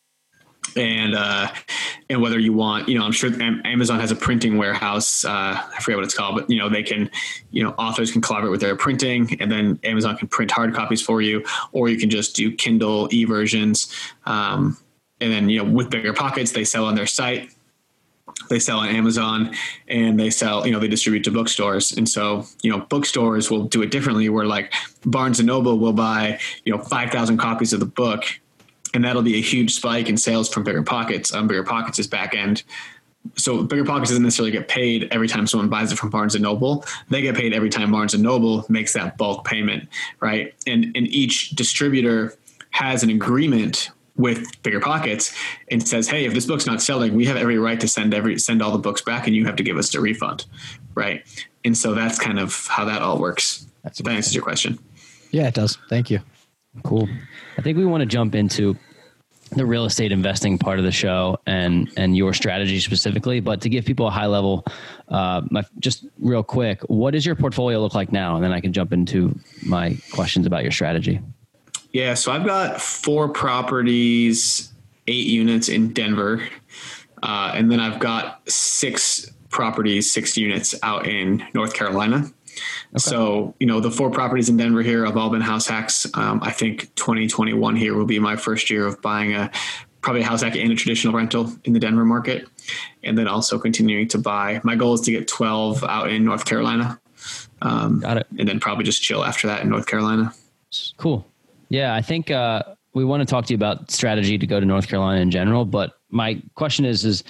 And, uh, and whether you want, you know, I'm sure Amazon has a printing warehouse. Uh, I forget what it's called, but you know, they can, you know, authors can collaborate with their printing and then Amazon can print hard copies for you, or you can just do Kindle e-versions. Um, and then, you know, with Bigger Pockets, they sell on their site. They sell on Amazon and they sell, you know, they distribute to bookstores. And so, you know, bookstores will do it differently where like Barnes and Noble will buy, you know, five thousand copies of the book and that'll be a huge spike in sales from Bigger Pockets on Bigger Pockets' back end. So Bigger Pockets doesn't necessarily get paid every time someone buys it from Barnes and Noble. They get paid every time Barnes and Noble makes that bulk payment. Right. And, and each distributor has an agreement with Bigger Pockets and says, hey, if this book's not selling, we have every right to send every, send all the books back and you have to give us a refund. Right. And so that's kind of how that all works. That's that answers your question. Yeah, it does. Thank you. Cool. I think we want to jump into the real estate investing part of the show and, and your strategy specifically, but to give people a high level, uh, my, just real quick, what does your portfolio look like now? And then I can jump into my questions about your strategy. Yeah, so I've got four properties, eight units in Denver, uh, and then I've got six properties, six units out in North Carolina. Okay. So, you know, the four properties in Denver here have all been house hacks. Um, I think twenty twenty-one here will be my first year of buying a probably a house hack and a traditional rental in the Denver market, and then also continuing to buy. My goal is to get twelve out in North Carolina. Um, got it. And then probably just chill after that in North Carolina. Cool. Yeah, I think uh, we want to talk to you about strategy to go to North Carolina in general. But my question is, is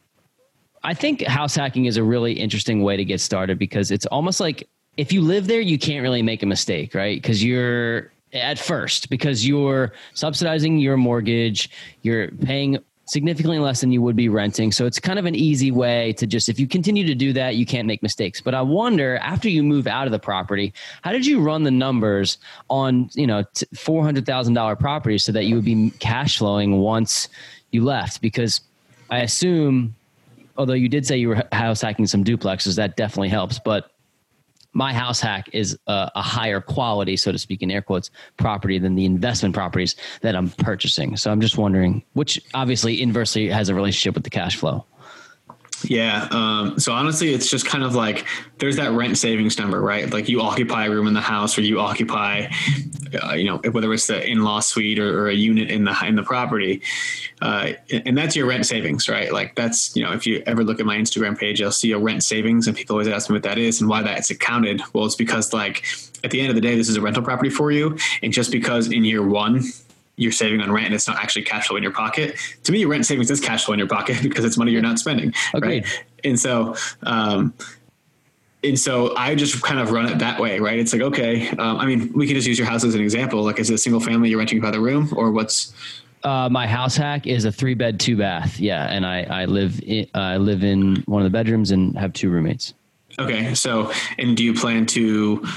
I think house hacking is a really interesting way to get started because it's almost like if you live there, you can't really make a mistake, right? Because you're at first, because you're subsidizing your mortgage, you're paying significantly less than you would be renting. So it's kind of an easy way to just, if you continue to do that, you can't make mistakes. But I wonder, after you move out of the property, how did you run the numbers on, you know, four hundred thousand dollars properties so that you would be cash flowing once you left? Because I assume, although you did say you were house hacking some duplexes, that definitely helps. But my house hack is a, a higher quality, so to speak, in air quotes, property than the investment properties that I'm purchasing. So I'm just wondering, which obviously inversely has a relationship with the cash flow. Yeah. Um, so honestly, it's just kind of like there's that rent savings number, right? Like you occupy a room in the house or you occupy, uh, you know, whether it's the in-law suite or, or a unit in the in the property. Uh, and that's your rent savings, right? Like that's, you know, if you ever look at my Instagram page, you'll see a rent savings and people always ask me what that is and why that's accounted. Well, it's because like at the end of the day, this is a rental property for you. And just because in year one, you're saving on rent and it's not actually cash flow in your pocket. To me, rent savings is cash flow in your pocket because it's money you're not spending. Agreed. Right. And so, um, and so I just kind of run it that way, right? It's like, okay, um, I mean, we can just use your house as an example. Like, is it a single family you're renting by the room or what's? Uh, my house hack is a three bed, two bath. Yeah. And I, I live in, uh, I live in one of the bedrooms and have two roommates. Okay. So, and do you plan to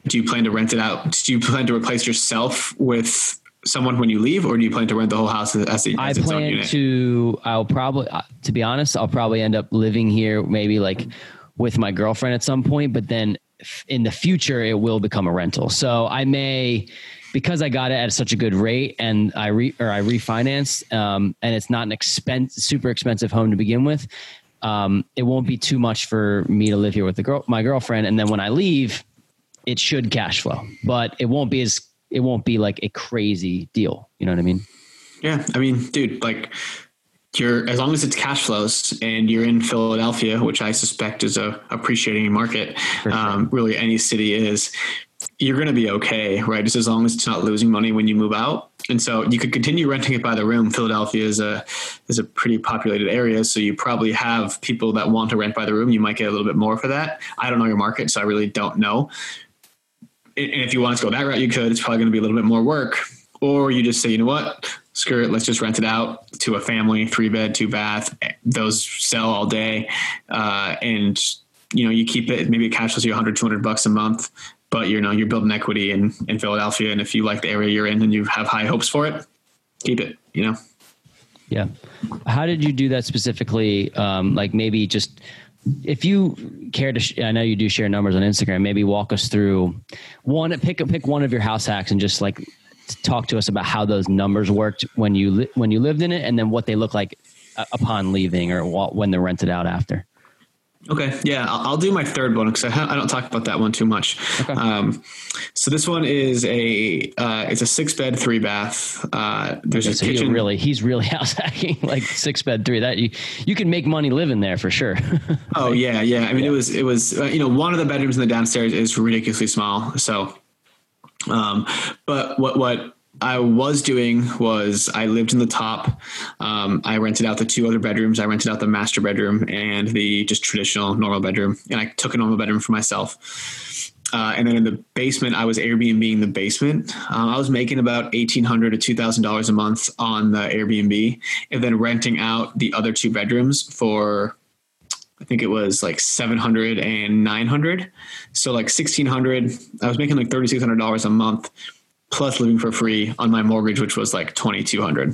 do you plan to rent it out? Do you plan to replace yourself with someone when you leave, or do you plan to rent the whole house as, as, I its own plan unit? to, I'll probably, uh, to be honest, I'll probably end up living here maybe like with my girlfriend at some point, but then in the future it will become a rental. So I may, because I got it at such a good rate and I re or I refinanced, um, and it's not an expense, super expensive home to begin with. Um, it won't be too much for me to live here with the girl, my girlfriend. And then when I leave, it should cash flow, but it won't be as, it won't be like a crazy deal. You know what I mean? Yeah. I mean, dude, like you're, as long as it's cash flows and you're in Philadelphia, which I suspect is a appreciating market, For sure. um, really any city is, you're going to be okay, right? Just as long as it's not losing money when you move out. And so you could continue renting it by the room. Philadelphia is a, is a pretty populated area. So you probably have people that want to rent by the room. You might get a little bit more for that. I don't know your market, so I really don't know. And if you want to go that route, you could. It's probably going to be a little bit more work. Or you just say, you know what, screw it, let's just rent it out to a family, three bed, two bath. Those sell all day. Uh, and, you know, you keep it, maybe it cash flows you one hundred, two hundred bucks a month, but you know, you're building equity in, in Philadelphia. And if you like the area you're in and you have high hopes for it, keep it, you know? Yeah. How did you do that specifically? Um, like maybe just, if you care to, sh- I know you do share numbers on Instagram, maybe walk us through one, pick pick one of your house hacks and just like talk to us about how those numbers worked when you, li- when you lived in it, and then what they look like uh, upon leaving or wh- when they're rented out after. Okay. Yeah. I'll, I'll do my third one because I, ha- I don't talk about that one too much. Okay. Um, so this one is a, uh, it's a six bed, three bath. Uh, there's Okay, a so kitchen. you're really, he's really house hacking, like six bed, three, that you, you can make money living there for sure. Oh yeah. Yeah. I mean, Yeah. it was, it was, uh, you know, one of the bedrooms in the downstairs is ridiculously small. So, um, but what, what, I was doing was I lived in the top. Um, I rented out the two other bedrooms. I rented out the master bedroom and the just traditional normal bedroom. And I took a normal bedroom for myself. Uh, and then in the basement, I was Airbnb-ing the basement. Um, I was making about eighteen hundred dollars to two thousand dollars a month on the Airbnb, and then renting out the other two bedrooms for, I think it was like seven hundred and nine hundred. So like sixteen hundred, I was making like thirty-six hundred dollars a month, plus living for free on my mortgage, which was like twenty-two hundred.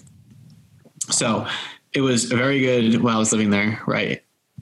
So it was very good while I was living there. Right.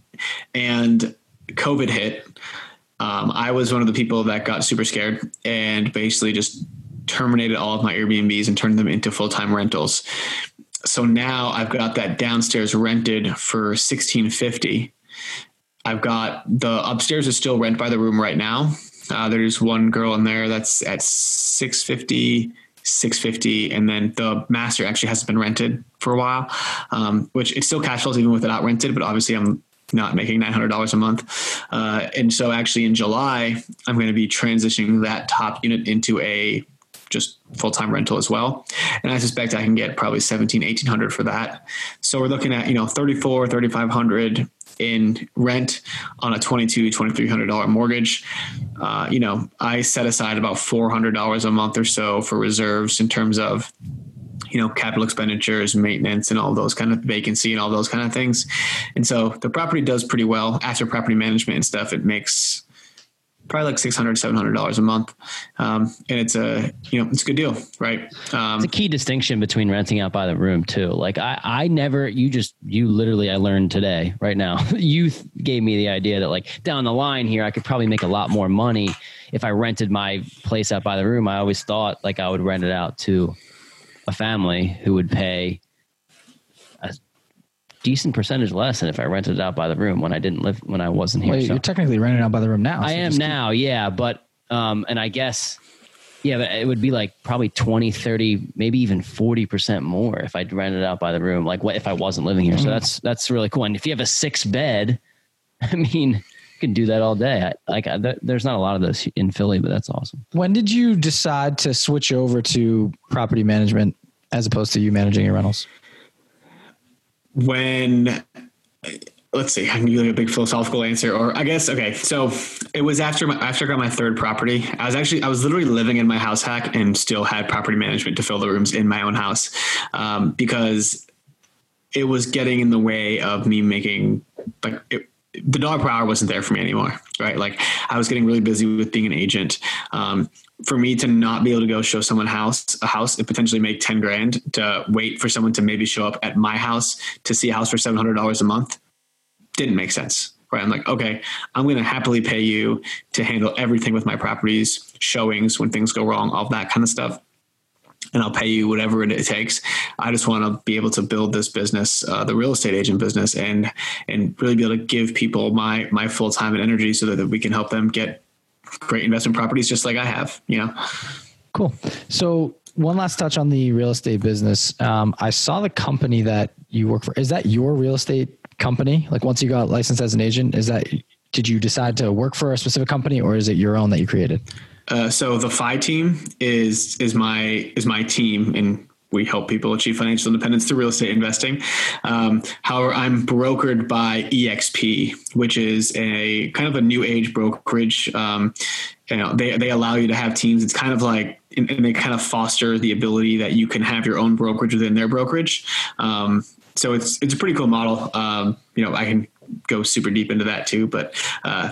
And COVID hit. Um, I was one of the people that got super scared and basically just terminated all of my Airbnbs and turned them into full-time rentals. So now I've got that downstairs rented for sixteen fifty. I've got the upstairs is still rent by the room right now. Uh, there's one girl in there that's at six fifty, six fifty, and then the master actually hasn't been rented for a while, um, which it still cash flows even with it not rented, but obviously I'm not making nine hundred dollars a month. Uh, and so actually in July, I'm going to be transitioning that top unit into a just full-time rental as well. And I suspect I can get probably seventeen, eighteen hundred for that. So we're looking at, you know, thirty-four, thirty-five hundred in rent on a twenty-two, twenty-three hundred dollars mortgage. Uh, you know, I set aside about four hundred dollars a month or so for reserves in terms of, you know, capital expenditures, maintenance, and all those kind of vacancy and all those kind of things. And so the property does pretty well after property management and stuff. It makes probably like six hundred, seven hundred dollars a month. Um, and it's a, you know, it's a good deal, right? Um, It's a key distinction between renting out by the room too. Like I, I never, you just, you literally, I learned today, right now, you th- gave me the idea that like down the line here, I could probably make a lot more money if I rented my place out by the room. I always thought like I would rent it out to a family who would pay a decent percentage less than if I rented it out by the room when I didn't live, when I wasn't here. Wait, So you're technically renting out by the room now. I so am just keep- now. Yeah. But, um, and I guess, yeah, but it would be like probably twenty, thirty, maybe even forty percent more if I rented it out by the room, like what if I wasn't living here. So that's, that's really cool. And if you have a six bed, I mean, you can do that all day. I, like I, th- there's not a lot of those in Philly, but that's awesome. When did you decide to switch over to property management as opposed to you managing your rentals? when, let's see, I can give you like a big philosophical answer, or I guess, okay. So it was after my, after I got my third property, I was actually, I was literally living in my house hack and still had property management to fill the rooms in my own house. Um, because it was getting in the way of me making, like, it, the dog per hour wasn't there for me anymore. Right. Like I was getting really busy with being an agent. Um, for me to not be able to go show someone house, a house and potentially make ten grand to wait for someone to maybe show up at my house to see a house for seven hundred dollars a month didn't make sense. Right. I'm like, okay, I'm going to happily pay you to handle everything with my properties, showings, when things go wrong, all that kind of stuff. And I'll pay you whatever it takes. I just want to be able to build this business, uh, the real estate agent business, and and really be able to give people my my full time and energy so that, that we can help them get great investment properties just like I have. You know, cool. So one last touch on the real estate business. Um, I saw the company that you work for. Is that your real estate company? Like once you got licensed as an agent, is that did you decide to work for a specific company, or is it your own that you created? Uh, so the F I team is is my is my team, and we help people achieve financial independence through real estate investing. Um, however, I'm brokered by E X P, which is a kind of a new age brokerage. Um, you know, they they allow you to have teams. It's kind of like, and, and they kind of foster the ability that you can have your own brokerage within their brokerage. Um, so it's it's a pretty cool model. Um, you know, I can go super deep into that too, but uh,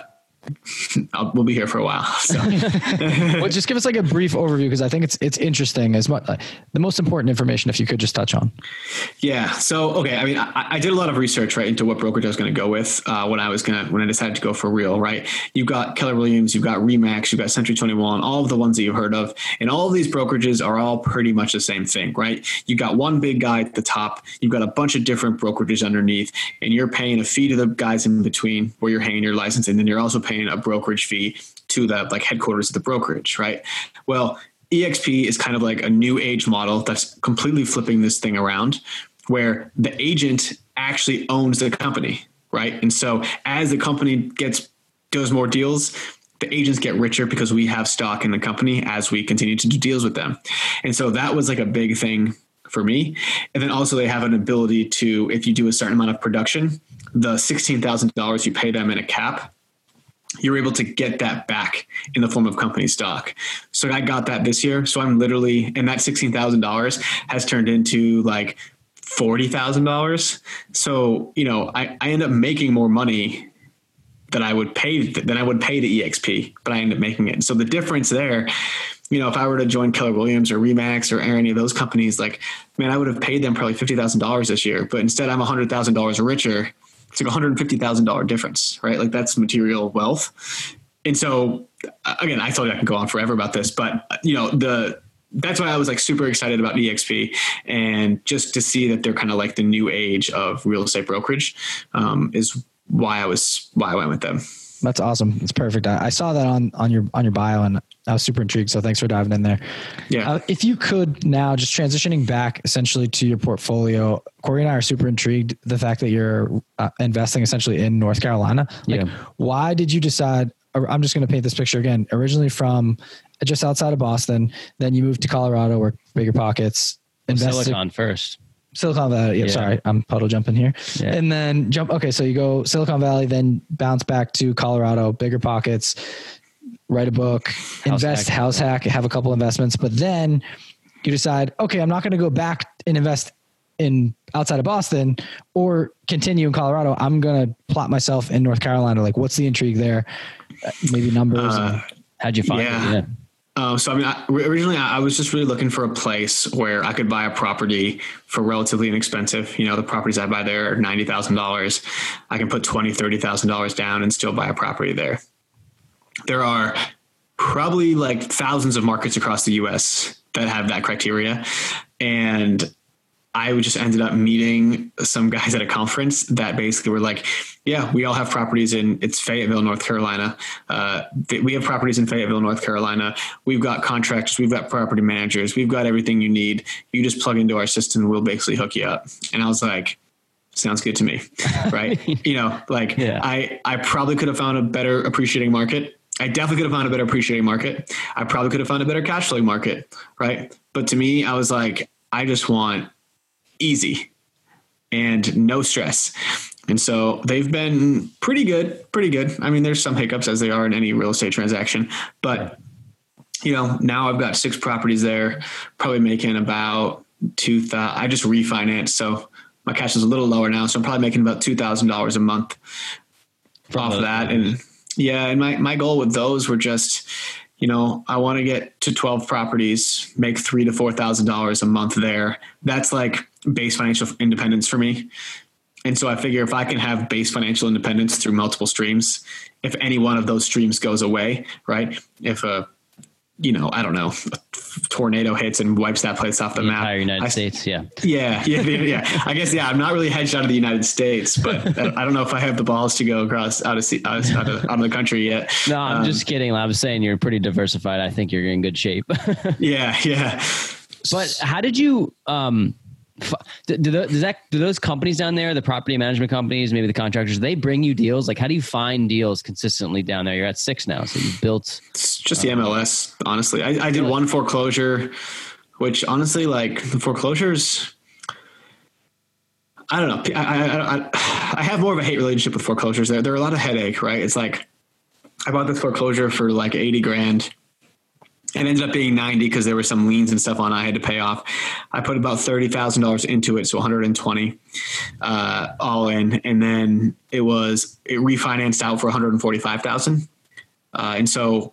I'll, we'll be here for a while. So. Well, just give us like a brief overview, because I think it's it's interesting as much. Like, the most important information, if you could just touch on. Yeah. So okay. I mean, I, I did a lot of research right into what brokerage I was going to go with uh, when I was gonna when I decided to go for real. Right. You've got Keller Williams, you've got Remax, you've got Century twenty-one, all of the ones that you've heard of, and all of these brokerages are all pretty much the same thing. Right. You got one big guy at the top. You've got a bunch of different brokerages underneath, and you're paying a fee to the guys in between where you're hanging your license, and then you're also paying a brokerage fee to the like headquarters of the brokerage, right? Well, E X P is kind of like a new age model that's completely flipping this thing around, where the agent actually owns the company, right? And so as the company gets does more deals, the agents get richer because we have stock in the company as we continue to do deals with them. And so that was like a big thing for me. And then also they have an ability to, if you do a certain amount of production, the sixteen thousand dollars you pay them in a cap, you're able to get that back in the form of company stock. So I got that this year. So I'm literally, and that sixteen thousand dollars has turned into like forty thousand dollars. So, you know, I, I end up making more money that I would pay, than I would pay to E X P, but I end up making it. So the difference there, you know, if I were to join Keller Williams or Remax or any of those companies, like, man, I would have paid them probably fifty thousand dollars this year, but instead I'm one hundred thousand dollars richer. It's like a one hundred fifty thousand dollars difference, right? Like that's material wealth. And so again, I told you I can go on forever about this, but you know, the, that's why I was like super excited about E X P, and just to see that they're kind of like the new age of real estate brokerage um, is why I was, why I went with them. That's awesome. It's perfect. I, I saw that on, on your, on your bio, and I was super intrigued. So thanks for diving in there. Yeah. Uh, if you could now, just transitioning back essentially to your portfolio, Corey and I are super intrigued the fact that you're uh, investing essentially in North Carolina. Like, yeah. Why did you decide, I'm just going to paint this picture again, originally from just outside of Boston, then you moved to Colorado where Bigger Pockets invested. Silicon first. Silicon Valley. Yeah, yeah. Sorry, I'm puddle jumping here. Yeah. And then jump. Okay. So you go Silicon Valley, then bounce back to Colorado, Bigger Pockets, write a book, house invest, hack. house hack, have a couple investments, but then you decide, okay, I'm not going to go back and invest in outside of Boston or continue in Colorado. I'm going to plot myself in North Carolina. Like, what's the intrigue there? Maybe numbers. Uh, and, how'd you find yeah. it? Yeah. Uh, so, I mean, I, originally I was just really looking for a place where I could buy a property for relatively inexpensive. You know, the properties I buy there are ninety thousand dollars. I can put twenty thousand dollars, thirty thousand dollars down and still buy a property there. There are probably like thousands of markets across the U S that have that criteria. And I just ended up meeting some guys at a conference that basically were like, yeah, we all have properties in, it's Fayetteville, North Carolina. Uh, th- we have properties in Fayetteville, North Carolina. We've got contractors, we've got property managers, we've got everything you need. You just plug into our system and we'll basically hook you up. And I was like, sounds good to me. Right. You know, like yeah. I, I probably could have found a better appreciating market. I definitely could have found a better appreciating market. I probably could have found a better cash flowing market. Right. But to me, I was like, I just want easy and no stress. And so they've been pretty good, pretty good. I mean, there's some hiccups as they are in any real estate transaction, but you know, now I've got six properties there, probably making about two thousand. I just refinanced. So my cash is a little lower now. So I'm probably making about two thousand dollars a month off of that. And yeah, and my, my goal with those were just, you know, I want to get to twelve properties, make three to four thousand dollars a month there. That's like base financial independence for me. And so I figure if I can have base financial independence through multiple streams, if any one of those streams goes away, right? If a, you know, I don't know, a tornado hits and wipes that place off the, the map. Entire United I, States, yeah. Yeah, yeah, yeah. I guess, yeah, I'm not really hedged out of the United States, but I don't know if I have the balls to go across out of out of, out of, out of the country yet. No, I'm um, just kidding. I was saying you're pretty diversified. I think you're in good shape. yeah, yeah. But how did you, um, do, do, does that, do those companies down there, the property management companies, maybe the contractors, they bring you deals? Like, how do you find deals consistently down there? You're at six now, so you've built. It's just the M L S, honestly. I, I did one foreclosure, which honestly, like the foreclosures, I don't know. I, I, I, I have more of a hate relationship with foreclosures. There, there are a lot of headache, right? It's like I bought this foreclosure for like eighty grand. It ended up being ninety because there were some liens and stuff on it I had to pay off. I put about thirty thousand dollars into it, so one hundred twenty uh, all in. And then it was, it refinanced out for one hundred forty-five thousand. Uh, and so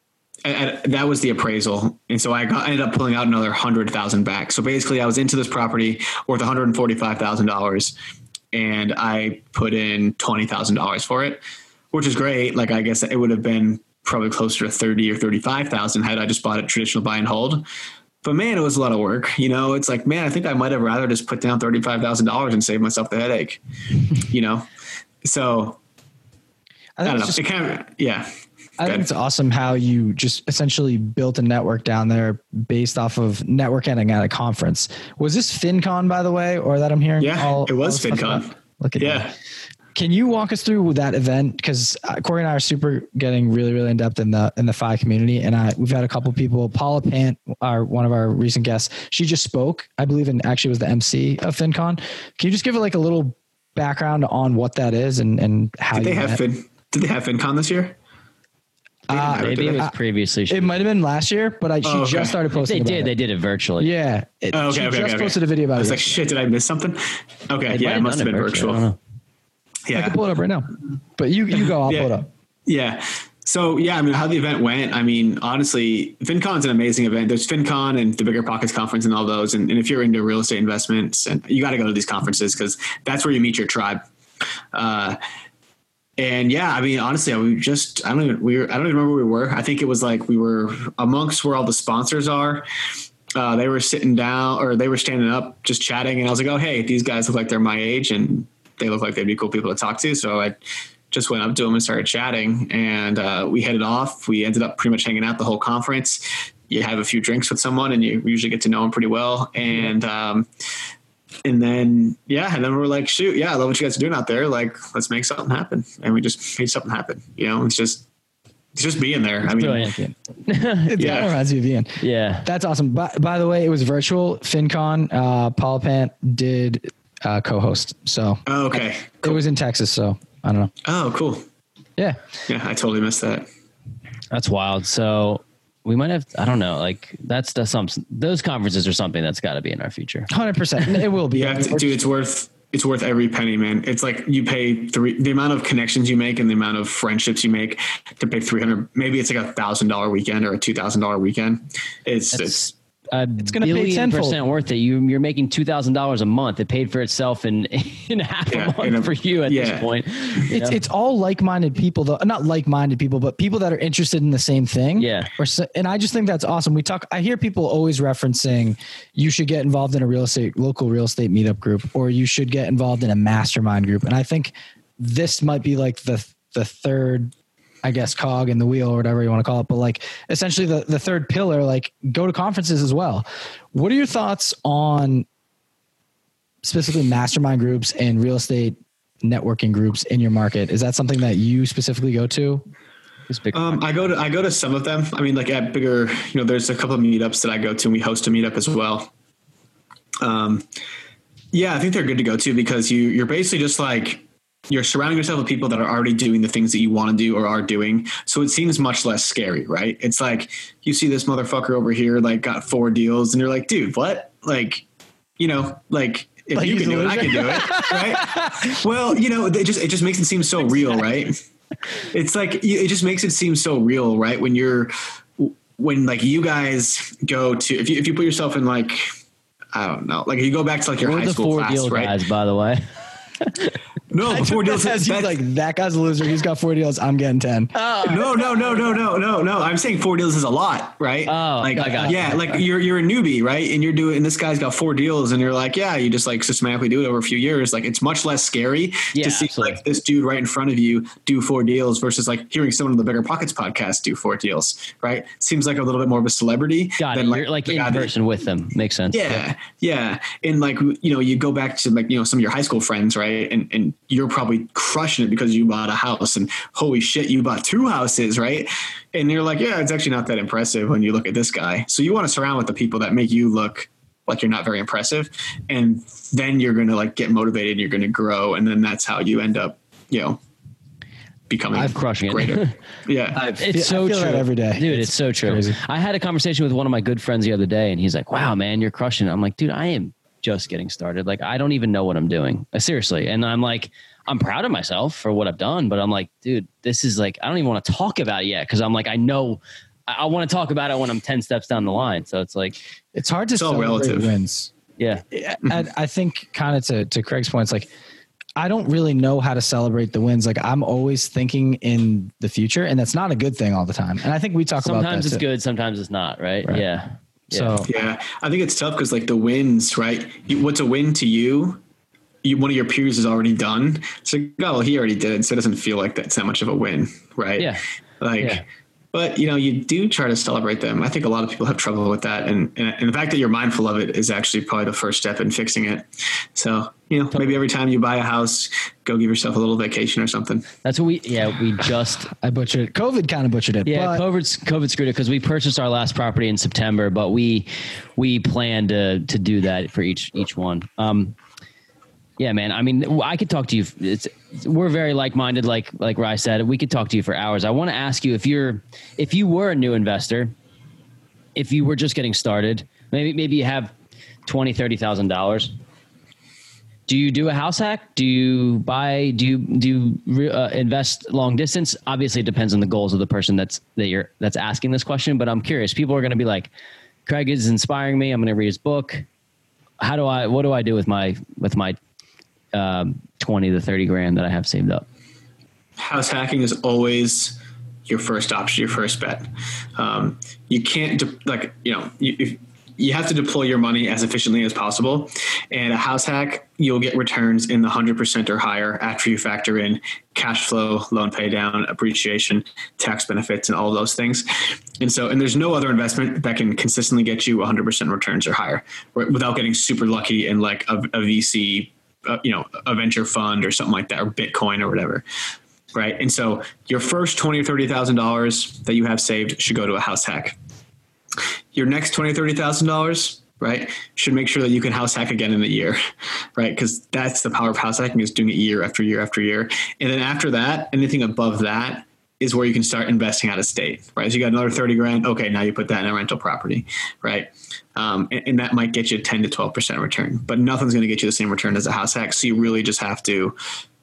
and that was the appraisal. And so I got, ended up pulling out another one hundred thousand back. So basically I was into this property worth one hundred forty-five thousand dollars and I put in twenty thousand dollars for it, which is great. Like, I guess it would have been probably closer to thirty or thirty-five thousand had I just bought it traditional buy and hold. But man, it was a lot of work. You know, it's like, man, I think I might have rather just put down thirty-five thousand dollars and save myself the headache, you know? So I, think I don't know. Just, it kind of, yeah. I think it's awesome how you just essentially built a network down there based off of networking at a conference. Was this FinCon, by the way, or that I'm hearing? Yeah, all, it was FinCon. Look at yeah. that. Can you walk us through that event? Because Corey and I are super getting really, really in depth in the in the F I community, and I we've had a couple people. Paula Pant, our one of our recent guests, she just spoke, I believe, and actually was the M C of FinCon. Can you just give it like a little background on what that is and and how did they you have met? Fin? Did they have FinCon this year? Uh, maybe it was previously. It might have been last year, but I, she oh, okay. just started posting. They did. It. They did it virtually. Yeah. It, oh, okay, she okay, just okay, posted okay. a video about it. I was like, shit, did I miss something? Okay. They yeah, it must have been virtual. virtual. Yeah. I can pull it up right now, but you, you go, I'll yeah. pull it up. Yeah. So yeah, I mean, how the event went, I mean, honestly, FinCon's an amazing event. There's FinCon and the Bigger Pockets Conference and all those. And, and if you're into real estate investments, and you got to go to these conferences because that's where you meet your tribe. Uh, And yeah, I mean, honestly, we just, I don't even, we were, I don't even remember where we were. I think it was like, we were amongst where all the sponsors are. Uh, they were sitting down or they were standing up, just chatting. And I was like, oh, hey, these guys look like they're my age and they look like they'd be cool people to talk to. So I just went up to them and started chatting and uh, we headed off. We ended up pretty much hanging out the whole conference. You have a few drinks with someone and you usually get to know them pretty well. And, um, And then, yeah, and then we're like, shoot, yeah, I love what you guys are doing out there. Like, let's make something happen. And we just made something happen. You know, it's just, it's just being there. It's I mean, brilliant. It yeah. reminds me of Ian. Yeah. That's awesome. By, by the way, it was virtual. FinCon, uh, Paul Pant did uh, co-host. So oh, okay. Cool. It was in Texas. So I don't know. Oh, cool. Yeah. Yeah. I totally missed that. That's wild. So we might have, I don't know, like that's the some, those conferences are something that's got to be in our future. one hundred percent. It will be. Yeah, to, dude, it's worth, it's worth every penny, man. It's like you pay three, the amount of connections you make and the amount of friendships you make to pay three hundred, maybe it's like a thousand dollar weekend or a two thousand dollar weekend. It's, That's, it's, a it's going to pay billion tenfold. percent worth it. You, you're making two thousand dollars a month. It paid for itself in, in half Yeah, a month a, for you at yeah. this point. It's Yeah. it's all like-minded people, though. Not like-minded people, but people that are interested in the same thing. Yeah. Or so, and I just think that's awesome. We talk. I hear people always referencing you should get involved in a real estate local real estate meetup group, or you should get involved in a mastermind group. And I think this might be like the the third, I guess, cog in the wheel or whatever you want to call it. But like essentially the the third pillar, like go to conferences as well. What are your thoughts on specifically mastermind groups and real estate networking groups in your market? Is that something that you specifically go to? Um, I go to, I go to some of them. I mean, like at bigger, you know, there's a couple of meetups that I go to and we host a meetup as well. Um, yeah, I think they're good to go to because you, you're basically just like, you're surrounding yourself with people that are already doing the things that you want to do or are doing. So it seems much less scary, right? It's like, you see this motherfucker over here, like got four deals and you're like, dude, what? Like, you know, like if Like you he's can a do it, I loser? can do it. Right. Well, you know, it just, it just makes it seem so real, right? It's like, it just makes it seem so real, right? When you're, when like you guys go to, if you, if you put yourself in like, I don't know, like you go back to like your We're high the school four class, deal right? guys, by the way. No, before deals, That's, that's, like that guy's a loser. He's got four deals. I'm getting ten. no, no, no, no, no, no, no. I'm saying four deals is a lot, right? Oh, like, I got yeah, you. like you're you're a newbie, right? And you're doing, and this guy's got four deals, and you're like, yeah, you just like systematically do it over a few years. Like it's much less scary Yeah, to see absolutely. like this dude right in front of you do four deals versus like hearing someone on the Bigger Pockets podcast do four deals, right? Seems like a little bit more of a celebrity. Got it. than, You're like the in guy that- person with them. Makes sense. Yeah, yeah, and like you know, you go back to like you know some of your high school friends, right? And and you're probably crushing it because you bought a house, and holy shit, you bought two houses, right? And you're like, yeah, it's actually not that impressive when you look at this guy. So you want to surround with the people that make you look like you're not very impressive, and then you're going to like get motivated, you're going to grow, and then that's how you end up, you know, becoming I'm crushing it. greater. Yeah. I It's feel- so I feel true that every day, dude. It's, so true. crazy. I had a conversation with one of my good friends the other day, and he's like, "Wow, man, you're crushing it." I'm like, "Dude, I am just getting started. Like, I don't even know what I'm doing. Uh, seriously." And I'm like, I'm proud of myself for what I've done, but I'm like, dude, this is like, I don't even want to talk about it yet because I'm like, I know I, I want to talk about it when I'm ten steps down the line. So it's like, It's hard to It's all celebrate relative. wins. yeah, And I think kind of to, to Craig's point, it's like, I don't really know how to celebrate the wins. Like I'm always thinking in the future, and that's not a good thing all the time. And I think we talk about that sometimes it's too. good, sometimes it's not. Right? Right. Yeah. So Yeah, I think it's tough because like the wins, right? You, what's a win to you? You, one of your peers is already done. So, oh, well, he already did it. So it doesn't feel like that's that much of a win, right? Yeah. Like, Yeah. but you know, you do try to celebrate them. I think a lot of people have trouble with that. And, and, and the fact that you're mindful of it is actually probably the first step in fixing it. So, you know, maybe every time you buy a house, go give yourself a little vacation or something. That's what we, yeah, we just, I butchered it. COVID kind of butchered it. yeah, but COVID's COVID screwed it because we purchased our last property in September, but we, we plan to, to do that for each, each one. Um, Yeah, man. I mean, I could talk to you. It's, we're very like-minded, like like Rye said. We could talk to you for hours. I want to ask you if you're, if you were a new investor, if you were just getting started, maybe maybe you have twenty, thirty thousand dollars. Do you do a house hack? Do you buy? Do you do you uh, invest long distance? Obviously, it depends on the goals of the person that's that you're that's asking this question. But I'm curious. People are going to be like, Craig is inspiring me. I'm going to read his book. How do I? What do I do with my with my um, twenty to thirty grand that I have saved up? House hacking is always your first option, your first bet. Um, you can't de- like, you know, you, if, you have to deploy your money as efficiently as possible. And a house hack, you'll get returns in the one hundred percent or higher after you factor in cash flow, loan pay down, appreciation, tax benefits, and all of those things. And so, and there's no other investment that can consistently get you one hundred percent returns or higher without getting super lucky in like a, a V C, uh, you know, a venture fund or something like that, or Bitcoin or whatever. Right. And so your first twenty or thirty thousand dollars that you have saved should go to a house hack. Your next twenty, thirty thousand dollars, right, should make sure that you can house hack again in a year, right? Because that's the power of house hacking, is doing it year after year after year. And then after that, anything above that is where you can start investing out of state, right? So you got another thirty grand. Okay, now you put that in a rental property, right? Um, and, and that might get you ten to twelve percent return, but nothing's going to get you the same return as a house hack. So you really just have to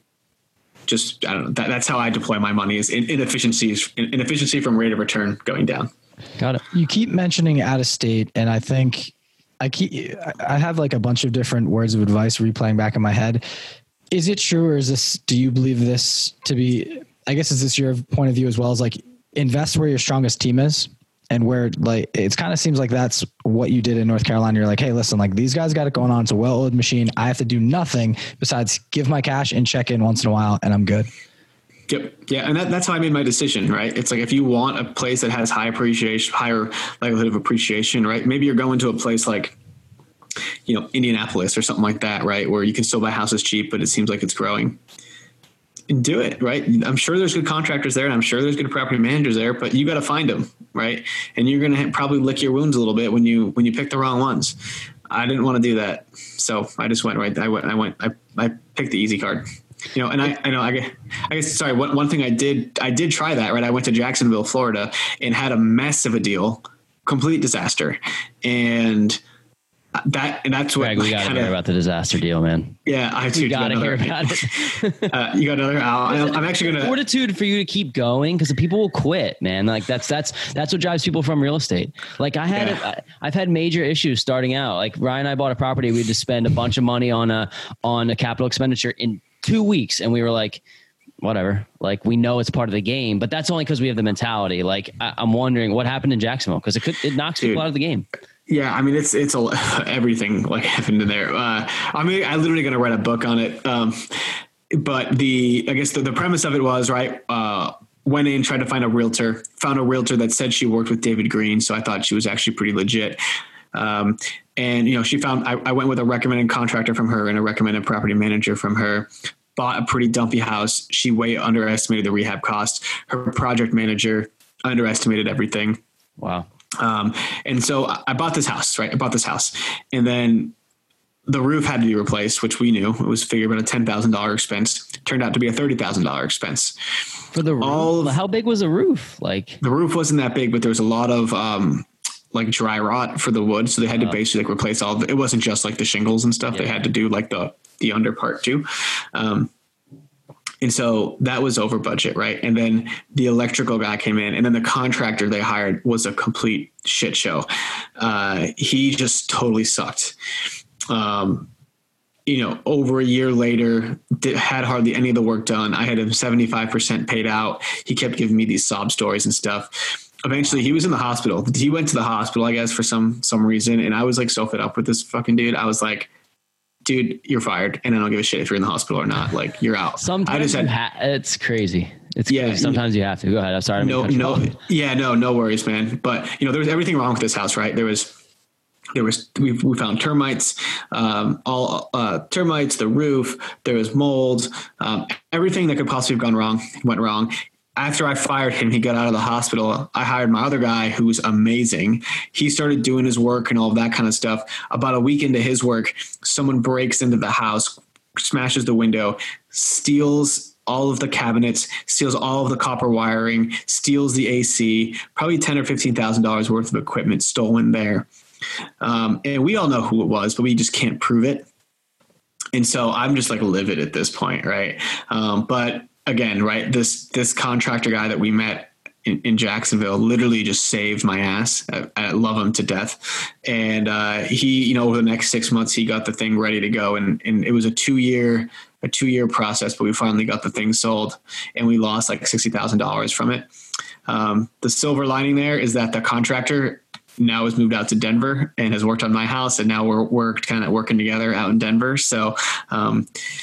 just, I don't know, that, that's how I deploy my money, is in, inefficiencies, in, inefficiency from rate of return going down. Got it. you keep mentioning out of state, and I think I keep I have like a bunch of different words of advice replaying back in my head. Is it true, or is this? Do you believe this to be? I guess is this your point of view as well? As like invest where your strongest team is, and where like it kind of seems like that's what you did in North Carolina. You're like, hey, listen, like these guys got it going on. It's a well-oiled machine. I have to do nothing besides give my cash and check in once in a while, and I'm good. Yep. Yeah. And that, that's how I made my decision, right? It's like, if you want a place that has high appreciation, higher likelihood of appreciation, right? Maybe you're going to a place like, you know, Indianapolis or something like that, right? Where you can still buy houses cheap, but it seems like it's growing. And do it, right? I'm sure there's good contractors there, and I'm sure there's good property managers there, but you got to find them, right? And you're going to probably lick your wounds a little bit when you, when you pick the wrong ones. I didn't want to do that. So I just went right. I went, I went, I, I picked the easy card. You know, and I, I know, I guess, I guess, sorry, one, one thing I did, I did try that, right? I went to Jacksonville, Florida, and had a mess of a deal, complete disaster. And that, and that's what Greg, we got to hear about the disaster deal, man. Yeah, I too got to hear about it. uh, you got another. I'm, I'm actually gonna fortitude for you to keep going because the people will quit, man. Like that's that's that's what drives people from real estate. Like I had, yeah. I, I've had major issues starting out. Like Ryan and I bought a property. We had to spend a bunch of money on a on a capital expenditure in two weeks, and we were like, whatever. Like we know it's part of the game, but that's only because we have the mentality. Like I, I'm wondering what happened in Jacksonville because it could it knocks Dude. people out of the game. Yeah, I mean it's it's a, everything like happened in there. Uh, I mean, I literally going to write a book on it. Um, but the I guess the, the premise of it was right. Uh, went in, tried to find a realtor, found a realtor that said she worked with David Green, so I thought she was actually pretty legit. Um, and you know, she found I, I went with a recommended contractor from her and a recommended property manager from her. Bought a pretty dumpy house. She way underestimated the rehab cost. Her project manager underestimated everything. Wow. Um, and so I bought this house, right? I bought this house and then the roof had to be replaced, which we knew it was figured about a ten thousand dollars expense. Turned out to be a thirty thousand dollars expense for the roof. All of, how big was the roof? Like the roof wasn't that big, but there was a lot of, um, like dry rot for the wood. So they had to uh, basically like replace all of it. It wasn't just like the shingles and stuff. Yeah. They had to do like the, the under part too. Um, And so that was over budget, right? And then the electrical guy came in, and then the contractor they hired was a complete shit show. Uh, he just totally sucked. Um, you know, over a year later, did, had hardly any of the work done. I had him seventy-five percent paid out. He kept giving me these sob stories and stuff. Eventually, he was in the hospital. He went to the hospital, I guess, for some some reason. And I was like so fed up with this fucking dude. I was like, dude, you're fired. And I don't give a shit if you're in the hospital or not. Like you're out. Sometimes I just had, ha- it's crazy. It's yeah. Crazy. Sometimes you have to go ahead. I'm sorry. No, no. Yeah, no, no worries, man. But you know, there was everything wrong with this house, right? There was, there was, we, we found termites, um, all, uh, termites, the roof, there was mold, um, everything that could possibly have gone wrong went wrong. After I fired him, he got out of the hospital. I hired my other guy who was amazing. He started doing his work and all of that kind of stuff. About a week into his work, someone breaks into the house, smashes the window, steals all of the cabinets, steals all of the copper wiring, steals the A C, probably ten or fifteen thousand dollars worth of equipment stolen there. Um, and we all know who it was, but we just can't prove it. And so I'm just like livid at this point, right? Um, but Again, right, this this contractor guy that we met in, in Jacksonville literally just saved my ass. I, I love him to death. And uh, he, you know, over the next six months, he got the thing ready to go. And, and it was a two year, a two year process, but we finally got the thing sold and we lost like sixty thousand dollars from it. Um, the silver lining there is that the contractor now has moved out to Denver and has worked on my house. And now we're, we're kind of working together out in Denver. So, um,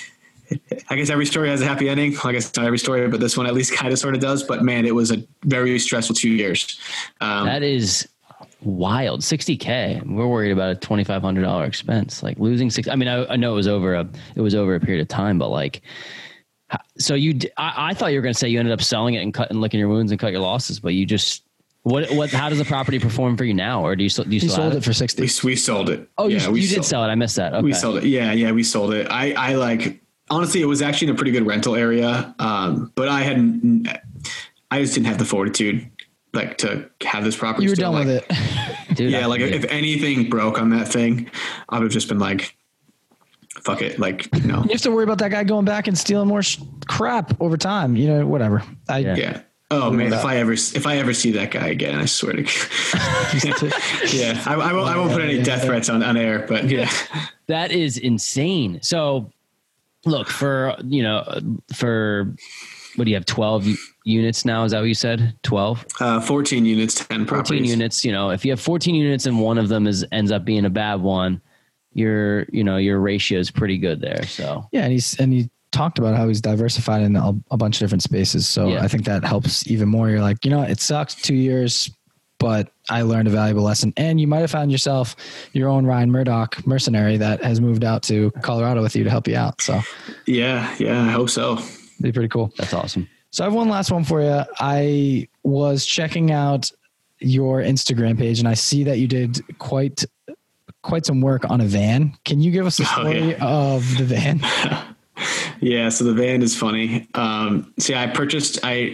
I guess every story has a happy ending. Like I said, not every story, but this one at least kind of sort of does. But man, it was a very stressful two years. Um, that is wild. sixty K. We're worried about a twenty-five hundred dollars expense. Like losing six. I mean, I, I know it was over a, it was over a period of time, but like, so you, I, I thought you were going to say you ended up selling it and cut and licking your wounds and cut your losses, but you just, what, what, how does the property perform for you now? Or do you, do you he still sold it? it for sixty? We, we sold it. Oh, yeah, you, we you sold, did sell it. I missed that. Okay. We sold it. Yeah. Yeah. We sold it. I, I like, honestly, it was actually in a pretty good rental area. Um, but I hadn't, I just didn't have the fortitude like to have this property. You were still, done like, with it. Dude, yeah. Like if, if anything broke on that thing, I would have just been like, fuck it. Like, you know, you have to worry about that guy going back and stealing more sh- crap over time, you know, whatever. I, yeah. yeah. Oh man, if I ever if I ever see that guy again, I swear to God. yeah, I, I won't I won't put any death threats on, on air, but yeah, that is insane. So, look for you know for what do you have twelve u- units now? Is that what you said? twelve? Uh, fourteen units, ten properties. fourteen units. You know, if you have fourteen units and one of them is ends up being a bad one, your you know your ratio is pretty good there. So yeah, and he's and he. talked about how he's diversified in a, a bunch of different spaces. So yeah. I think that helps even more. You're like, you know, it sucks two years, but I learned a valuable lesson. And you might have found yourself your own Ryan Murdoch mercenary that has moved out to Colorado with you to help you out. So yeah, yeah, I hope so. Be pretty cool. That's awesome. So I have one last one for you. I was checking out your Instagram page and I see that you did quite, quite some work on a van. Can you give us a story oh, yeah. of the van? Yeah, so the van is funny. Um, see, I purchased, I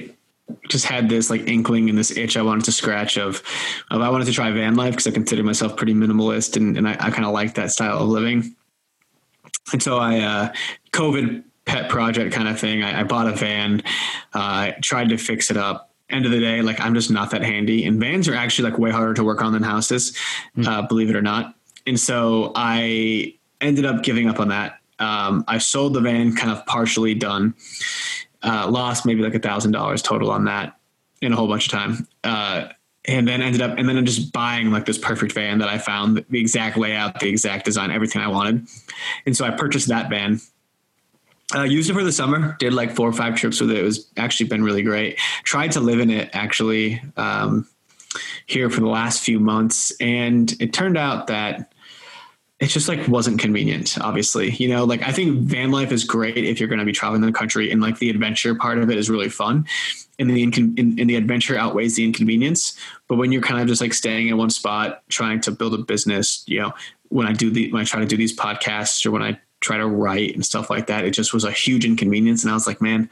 just had this like inkling and this itch I wanted to scratch of, of I wanted to try van life because I consider myself pretty minimalist and, and I, I kind of like that style of living. And so I, uh, COVID pet project kind of thing. I, I bought a van, uh, tried to fix it up. End of the day, like I'm just not that handy, and vans are actually like way harder to work on than houses, mm. uh, believe it or not. And so I ended up giving up on that. Um, I sold the van kind of partially done, uh, lost maybe like a thousand dollars total on that in a whole bunch of time. Uh, and then ended up, and then I'm just buying like this perfect van that I found, the exact layout, the exact design, everything I wanted. And so I purchased that van, uh, used it for the summer, did like four or five trips with it. It was actually been really great. Tried to live in it actually, um, here for the last few months. And it turned out that it just like wasn't convenient, obviously, you know, like I think van life is great if you're going to be traveling the country, and like the adventure part of it is really fun. And the, incon- in, in the adventure outweighs the inconvenience. But when you're kind of just like staying in one spot, trying to build a business, you know, when I do the, when I try to do these podcasts or when I try to write and stuff like that, it just was a huge inconvenience. And I was like, man,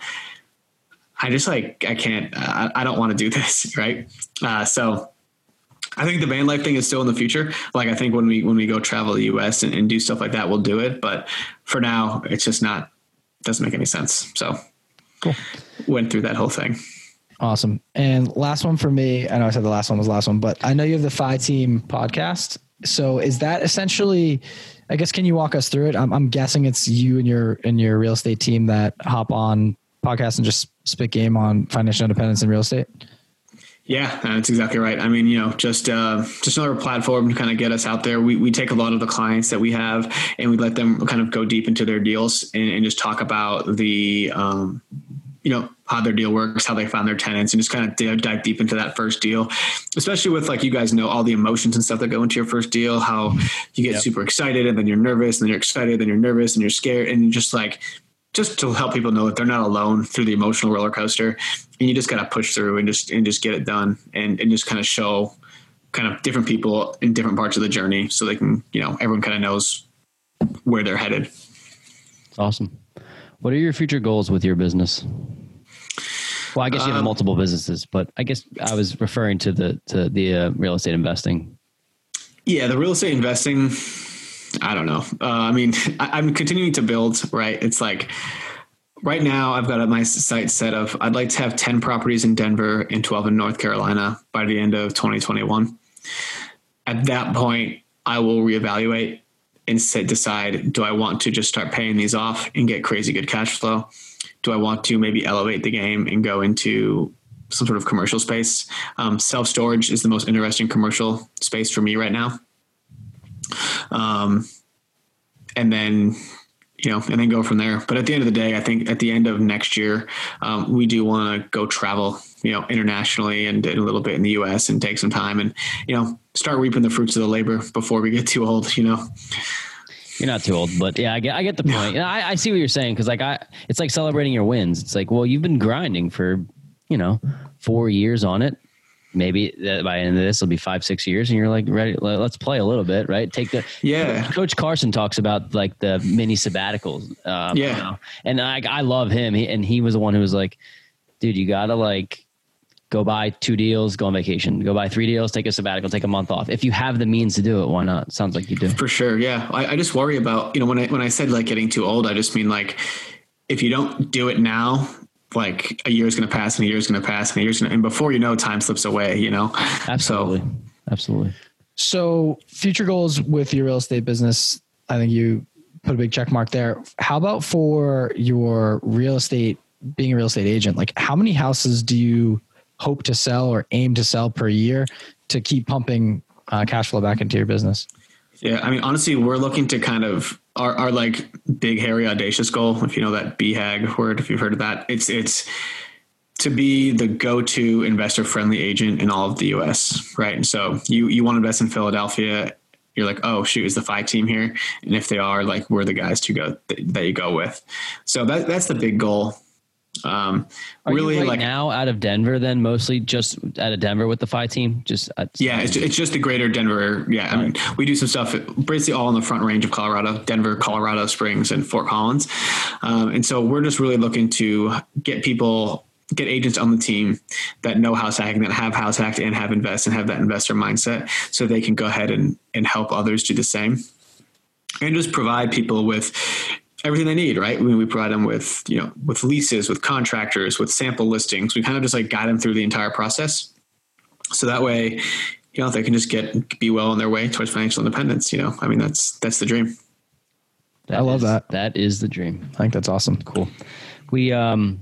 I just like, I can't, I, I don't want to do this. Right. Uh, so I think the van life thing is still in the future. Like I think when we, when we go travel the U S and, and do stuff like that, we'll do it. But for now, it's just not, doesn't make any sense. So cool. Went through that whole thing. Awesome. And last one for me, I know I said the last one was the last one, but I know you have the Phi Team podcast. So is that essentially, I guess, can you walk us through it? I'm, I'm guessing it's you and your, and your real estate team that hop on podcasts and just spit game on financial independence and real estate. Yeah, that's exactly right. I mean, you know, just, uh, just another platform to kind of get us out there. We, we take a lot of the clients that we have and we let them kind of go deep into their deals and, and just talk about the, um, you know, how their deal works, how they found their tenants, and just kind of dive deep into that first deal, especially with, like, you guys know all the emotions and stuff that go into your first deal, how you get yep. super excited and then you're nervous and then you're excited, then you're nervous and you're scared. And just like, just to help people know that they're not alone through the emotional roller coaster, and you just got to push through and just, and just get it done and, and just kind of show kind of different people in different parts of the journey so they can, you know, everyone kind of knows where they're headed. It's awesome. What are your future goals with your business? Well, I guess you have um, multiple businesses, but I guess I was referring to the to the uh, real estate investing. Yeah, the real estate investing, I don't know. Uh, I mean, I, I'm continuing to build, right? It's like right now I've got my site set of, I'd like to have ten properties in Denver and twelve in North Carolina by the end of twenty twenty-one. At that point, I will reevaluate and say, decide, do I want to just start paying these off and get crazy good cash flow? Do I want to maybe elevate the game and go into some sort of commercial space? Um, self-storage is the most interesting commercial space for me right now. Um, and then, you know, and then go from there. But at the end of the day, I think at the end of next year, um, we do want to go travel, you know, internationally and, and a little bit in the U S and take some time and, you know, start reaping the fruits of the labor before we get too old, you know. You're not too old, but yeah, I get, I get the point. Yeah. I, I see what you're saying. Cause like I, it's like celebrating your wins. It's like, well, you've been grinding for, you know, four years on it. Maybe by the end of this, it'll be five, six years. And you're like, ready, let's play a little bit, right? Take the, yeah. Coach Carson talks about like the mini sabbaticals. Um, yeah. You know? And I, I love him. He, and he was the one who was like, dude, you gotta like, go buy two deals, go on vacation, go buy three deals, take a sabbatical, take a month off. If you have the means to do it, why not? Sounds like you do. For sure. Yeah. I, I just worry about, you know, when I, when I said like getting too old, I just mean like, if you don't do it now, like a year is going to pass and a year is going to pass and a year's going to, and before you know, time slips away, you know? Absolutely. So, Absolutely. So future goals with your real estate business, I think you put a big check mark there. How about for your real estate, being a real estate agent? Like how many houses do you hope to sell or aim to sell per year to keep pumping uh, cash flow back into your business? Yeah. I mean, honestly, we're looking to kind of our, our like big, hairy, audacious goal. If you know that B HAG word, if you've heard of that, it's, it's to be the go-to investor friendly agent in all of the U S. Right. And so you, you want to invest in Philadelphia. You're like, oh shoot, is the Phi Team here? And if they are, like, we're the guys to go that you go with. So that, that's the big goal. Um, Are really you right like now out of Denver, then mostly just out of Denver with the Phi Team. Just uh, yeah, it's, it's just the greater Denver. Yeah. I mean, we do some stuff basically all in the front range of Colorado, Denver, Colorado Springs, and Fort Collins. Um, and so we're just really looking to get people get agents on the team that know house hacking, that have house hacked and have invest and have that investor mindset, so they can go ahead and, and help others do the same, and just provide people with everything they need, right? We, we provide them with, you know, with leases, with contractors, with sample listings. We kind of just like guide them through the entire process. So that way, you know, they can just get, be well on their way towards financial independence. You know, I mean, that's, that's the dream. That I love is, that. That is the dream. I think that's awesome. Cool. We, um,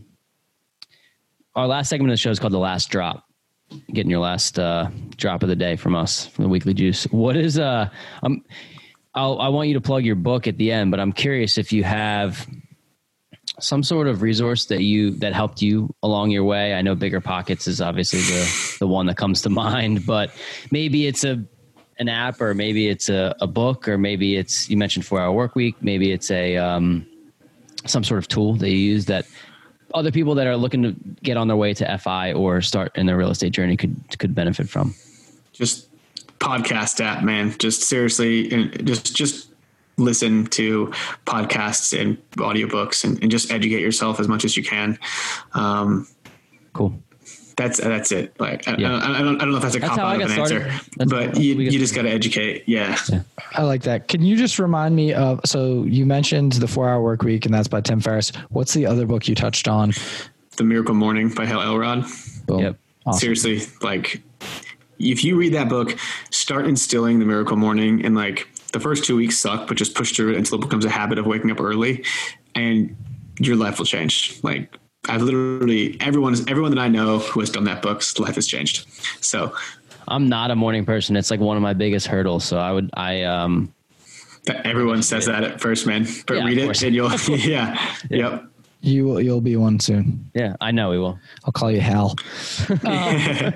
our last segment of the show is called The Last Drop. Getting your last uh, drop of the day from us, from the Weekly Juice. What is, uh, um, I'll, I want you to plug your book at the end, but I'm curious if you have some sort of resource that you, that helped you along your way. I know Bigger Pockets is obviously the, the one that comes to mind, but maybe it's a, an app, or maybe it's a, a book, or maybe it's, you mentioned four hour work week. Maybe it's a, um, some sort of tool that you use that other people that are looking to get on their way to F I or start in their real estate journey could, could benefit from. Just podcast app, man. Just seriously, just, just listen to podcasts and audiobooks and, and just educate yourself as much as you can. Um, cool. That's, that's it. Like, I, Yeah. I, don't, I don't, I don't know if that's a That's cop how I out of got an started. answer, That's but how you, we got you just got to educate. Yeah. Yeah. I like that. Can you just remind me of, so you mentioned The four hour work week, and that's by Tim Ferriss. What's the other book you touched on? The Miracle Morning by Hal Elrod. Boom. Yep. Awesome. Seriously, like if you read that book, start instilling the Miracle Morning, and like the first two weeks suck, but just push through it until it becomes a habit of waking up early, and your life will change. Like I've literally, everyone is, everyone that I know who has done that book's life has changed. So I'm not a morning person. It's like one of my biggest hurdles. So I would, I, um, that everyone says that at first, man, but Yeah, read of it course. and you'll, yeah, yep. You will, you'll be one soon. yeah, I know we will. I'll call you Hal. Um,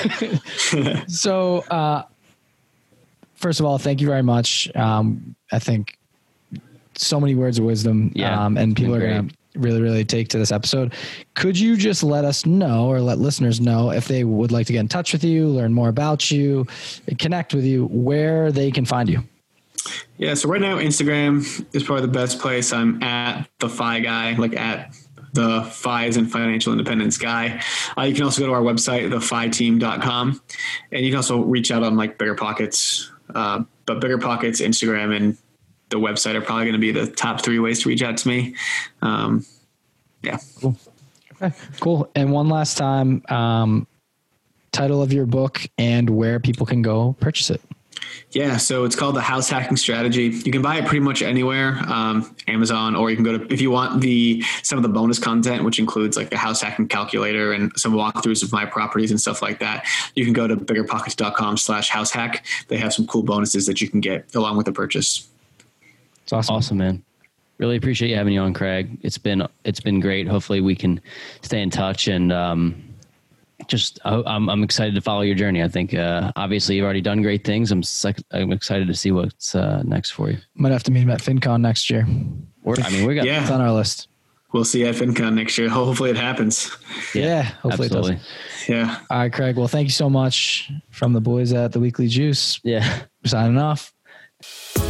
so, uh, first of all, thank you very much. Um, I think so many words of wisdom, Yeah, um, and people are great. going to really, really take to this episode. Could you just let us know, or let listeners know, if they would like to get in touch with you, learn more about you, connect with you, where they can find you? Yeah. So right now, Instagram is probably the best place. I'm at the F I guy, like at the F I is in financial independence guy. Uh, you can also go to our website, the F I team dot com, and you can also reach out on like Bigger Pockets. Uh, but Bigger Pockets, Instagram, and the website are probably going to be the top three ways to reach out to me. Um, yeah. Cool. Okay, cool. And one last time, um, title of your book and where people can go purchase it. Yeah, so it's called The House Hacking Strategy. You can buy it pretty much anywhere, um, Amazon, or you can go to, if you want the some of the bonus content, which includes like the house hacking calculator and some walkthroughs of my properties and stuff like that, you can go to bigger pockets dot com slash house hack. They have some cool bonuses that you can get along with the purchase. It's awesome. Awesome, man. Really appreciate you having you on, Craig. It's been, it's been great. Hopefully we can stay in touch, and, um, just, I- I'm, I'm excited to follow your journey. I think, uh, obviously you've already done great things. I'm, sec- I'm excited to see what's, uh, next for you. Might have to meet him at FinCon next year. Or, I mean, we got, Yeah. It's on our list. We'll see you at FinCon next year. Hopefully it happens. Yeah, hopefully absolutely. it does. Yeah. All right, Craig. Well, thank you so much from the boys at the Weekly Juice. Yeah. Signing off.